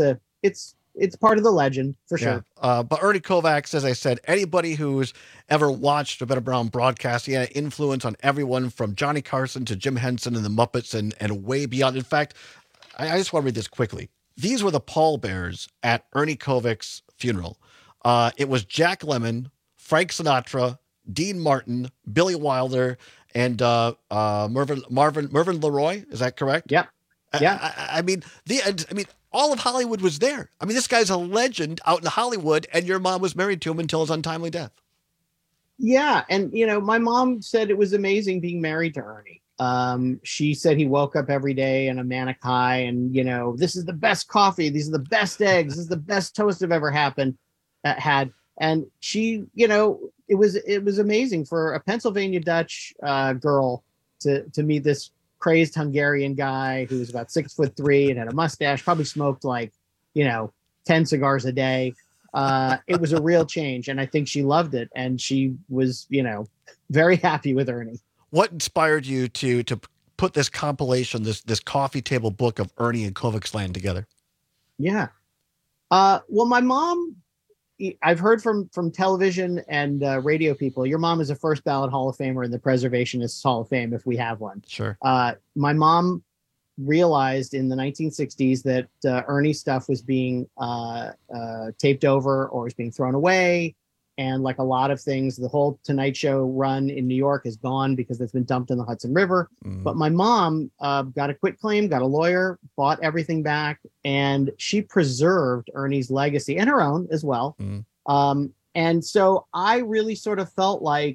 [SPEAKER 40] part of the legend for sure.
[SPEAKER 20] But Ernie Kovacs, as I said, anybody who's ever watched Rebecca Brown broadcast, he had an influence on everyone from Johnny Carson to Jim Henson and the Muppets and way beyond. In fact, I just want to read this quickly. These were the pallbearers at Ernie Kovacs' funeral. It was Jack Lemmon, Frank Sinatra, Dean Martin, Billy Wilder, and Marvin LeRoy. Is that correct?
[SPEAKER 40] Yeah. Yeah.
[SPEAKER 20] I mean, all of Hollywood was there. I mean, this guy's a legend out in Hollywood, and your mom was married to him until his untimely death.
[SPEAKER 40] Yeah. And, you know, my mom said it was amazing being married to Ernie. She said he woke up every day in a manic high and, you know, this is the best coffee. These are the best eggs. This is the best toast I've ever had. And she, you know, it was amazing for a Pennsylvania Dutch girl to meet this crazed Hungarian guy who was about 6'3" and had a mustache, probably smoked like, you know, 10 cigars a day. It was a real change. And I think she loved it. And she was, you know, very happy with Ernie.
[SPEAKER 20] What inspired you to put this compilation, this coffee table book of Ernie and Kovac's Land together?
[SPEAKER 40] Yeah. Well, my mom, I've heard from television and radio people, your mom is a first ballot Hall of Famer in the Preservationists Hall of Fame, if we have one.
[SPEAKER 20] Sure.
[SPEAKER 40] My mom realized in the 1960s that Ernie's stuff was being taped over or was being thrown away. And like a lot of things, the whole Tonight Show run in New York is gone because it's been dumped in the Hudson River. But my mom got a quitclaim, got a lawyer, bought everything back, and she preserved Ernie's legacy and her own as well. And so I really sort of felt like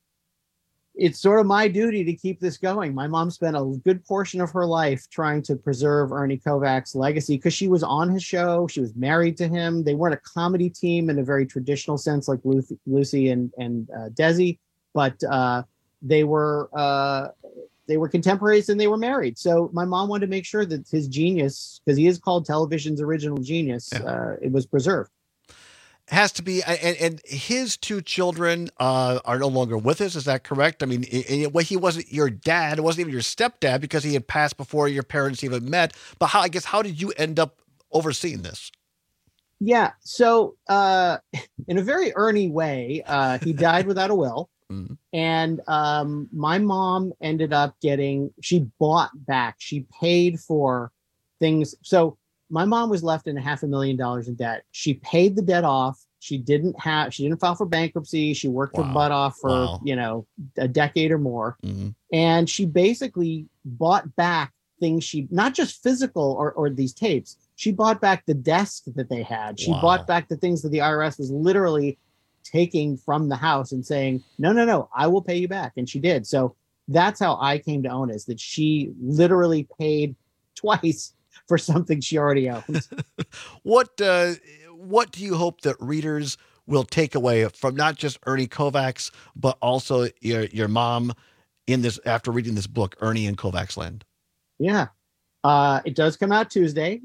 [SPEAKER 40] it's sort of my duty to keep this going. My mom spent a good portion of her life trying to preserve Ernie Kovac's legacy because she was on his show. She was married to him. They weren't a comedy team in a very traditional sense like Lucy and Desi, but they were contemporaries and they were married. So my mom wanted to make sure that his genius, because he is called television's original genius, it was preserved.
[SPEAKER 20] Has to be, and his two children are no longer with us. Is that correct? I mean, he wasn't your dad. It wasn't even your stepdad because he had passed before your parents even met. But how did you end up overseeing this?
[SPEAKER 40] Yeah. So in a very Ernie way, he died without a will. And my mom ended up she bought back, she paid for things. So my mom was left in $500,000 in debt. She paid the debt off. She didn't file for bankruptcy. She worked her butt off for, a decade or more. And she basically bought back things not just physical or these tapes. She bought back the desk that they had. She bought back the things that the IRS was literally taking from the house and saying, no, I will pay you back. And she did. So that's how I came to own it, is that she literally paid twice for something she already owns.
[SPEAKER 20] What do you hope that readers will take away from not just Ernie Kovac's, but also your mom in this, after reading this book, Ernie in Kovac's Land? Yeah.
[SPEAKER 40] It does come out Tuesday.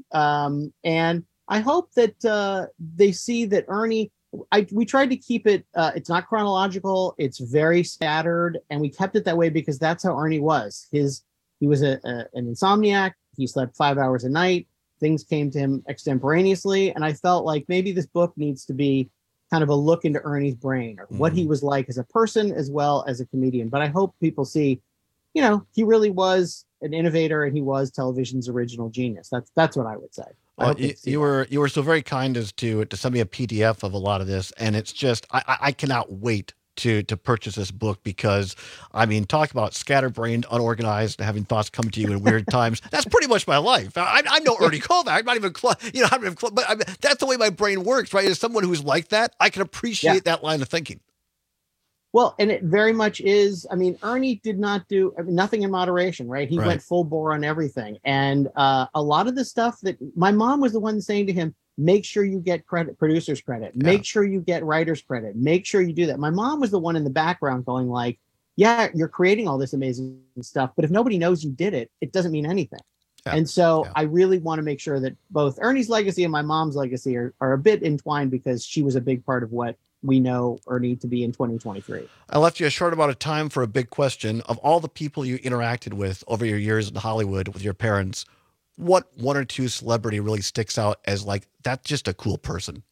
[SPEAKER 40] And I hope that they see that Ernie, we tried to keep it, it's not chronological. It's very scattered. And we kept it that way because that's how Ernie was. He was an insomniac. He slept 5 hours a night. Things came to him extemporaneously. And I felt like maybe this book needs to be kind of a look into Ernie's brain, or what he was like as a person as well as a comedian. But I hope people see, he really was an innovator and he was television's original genius. That's what I would say.
[SPEAKER 20] You were so very kind as to send me a PDF of a lot of this. And it's just, I cannot wait to purchase this book, because I mean, talk about scatterbrained, unorganized, and having thoughts come to you in weird times. That's pretty much my life. I'm no Ernie Kovac. I'm not even close, but that's the way my brain works, right? As someone who's like that, I can appreciate that line of thinking.
[SPEAKER 40] Well, and it very much is. I mean, Ernie did not do nothing in moderation, right? He went full bore on everything. And a lot of the stuff that my mom was the one saying to him, make sure you get producer's credit. Make sure you get writer's credit. Make sure you do that. My mom was the one in the background going like, yeah, you're creating all this amazing stuff, but if nobody knows you did it, it doesn't mean anything. Yeah. And so I really want to make sure that both Ernie's legacy and my mom's legacy are a bit entwined, because she was a big part of what we know Ernie to be in 2023.
[SPEAKER 20] I left you a short amount of time for a big question. Of all the people you interacted with over your years in Hollywood with your parents, what one or two celebrity really sticks out as like, that's just a cool person?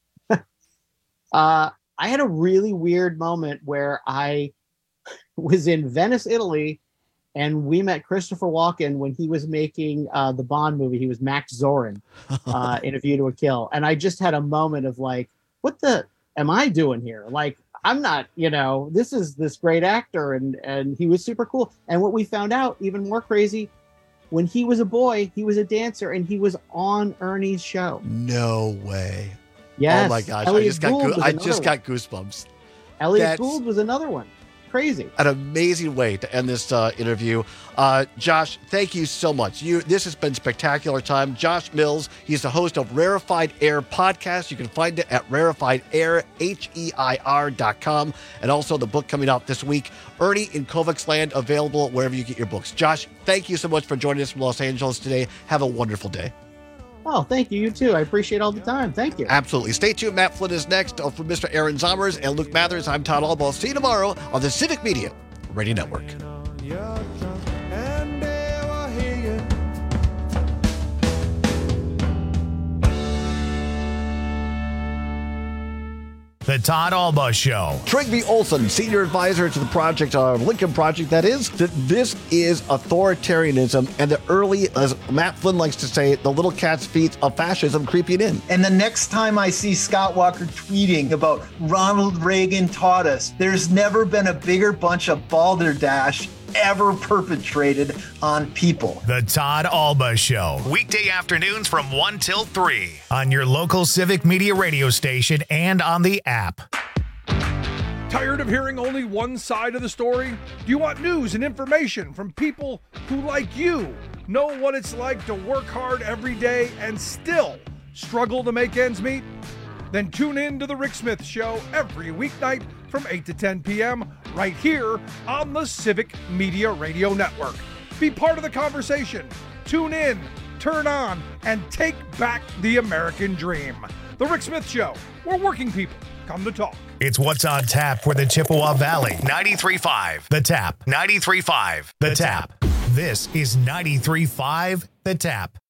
[SPEAKER 40] I had a really weird moment where I was in Venice, Italy, and we met Christopher Walken when he was making the Bond movie. He was Max Zorin in A View to a Kill. And I just had a moment of like, what the am I doing here? Like, I'm not, this is this great actor. And he was super cool. And what we found out, even more crazy, when he was a boy, he was a dancer and he was on Ernie's show.
[SPEAKER 20] No way.
[SPEAKER 40] Yes.
[SPEAKER 20] Oh my gosh.
[SPEAKER 40] Elliot
[SPEAKER 20] I just got goosebumps.
[SPEAKER 40] Elliot Gould was another one. Crazy.
[SPEAKER 20] An amazing way to end this interview. Josh, thank you so much. This has been spectacular time. Josh Mills, he's the host of Rarefied Air podcast. You can find it at rarefiedAir.com. And also the book coming out this week, Ernie in Kovac's Land, available wherever you get your books. Josh, thank you so much for joining us from Los Angeles today. Have a wonderful day.
[SPEAKER 40] Oh, thank you. You too. I appreciate all the time. Thank you.
[SPEAKER 20] Absolutely. Stay tuned. Matt Flynn is next. From Mr. Aaron Zomers and Luke Mathers, I'm Todd Albaugh. See you tomorrow on the Civic Media Radio Network.
[SPEAKER 18] The Todd Alba Show.
[SPEAKER 20] Trygve Olsen, senior advisor to the project, Lincoln Project, that is, that this is authoritarianism and the early, as Matt Flynn likes to say, the little cat's feet of fascism creeping in.
[SPEAKER 6] And the next time I see Scott Walker tweeting about Ronald Reagan taught us, there's never been a bigger bunch of balderdash ever perpetrated on people.
[SPEAKER 18] The Todd Alba Show. Weekday afternoons from 1 till 3 on your local Civic Media radio station and on the app.
[SPEAKER 7] Tired of hearing only one side of the story? Do you want news and information from people who, like you, know what it's like to work hard every day and still struggle to make ends meet? Then tune in to The Rick Smith Show every weeknight from 8 to 10 p.m. right here on the Civic Media Radio Network. Be part of the conversation. Tune in, turn on, and take back the American dream. The Rick Smith Show, where working people come to talk.
[SPEAKER 18] It's what's on tap for the Chippewa Valley. 93.5 The Tap. 93.5 The Tap. This is 93.5 The Tap.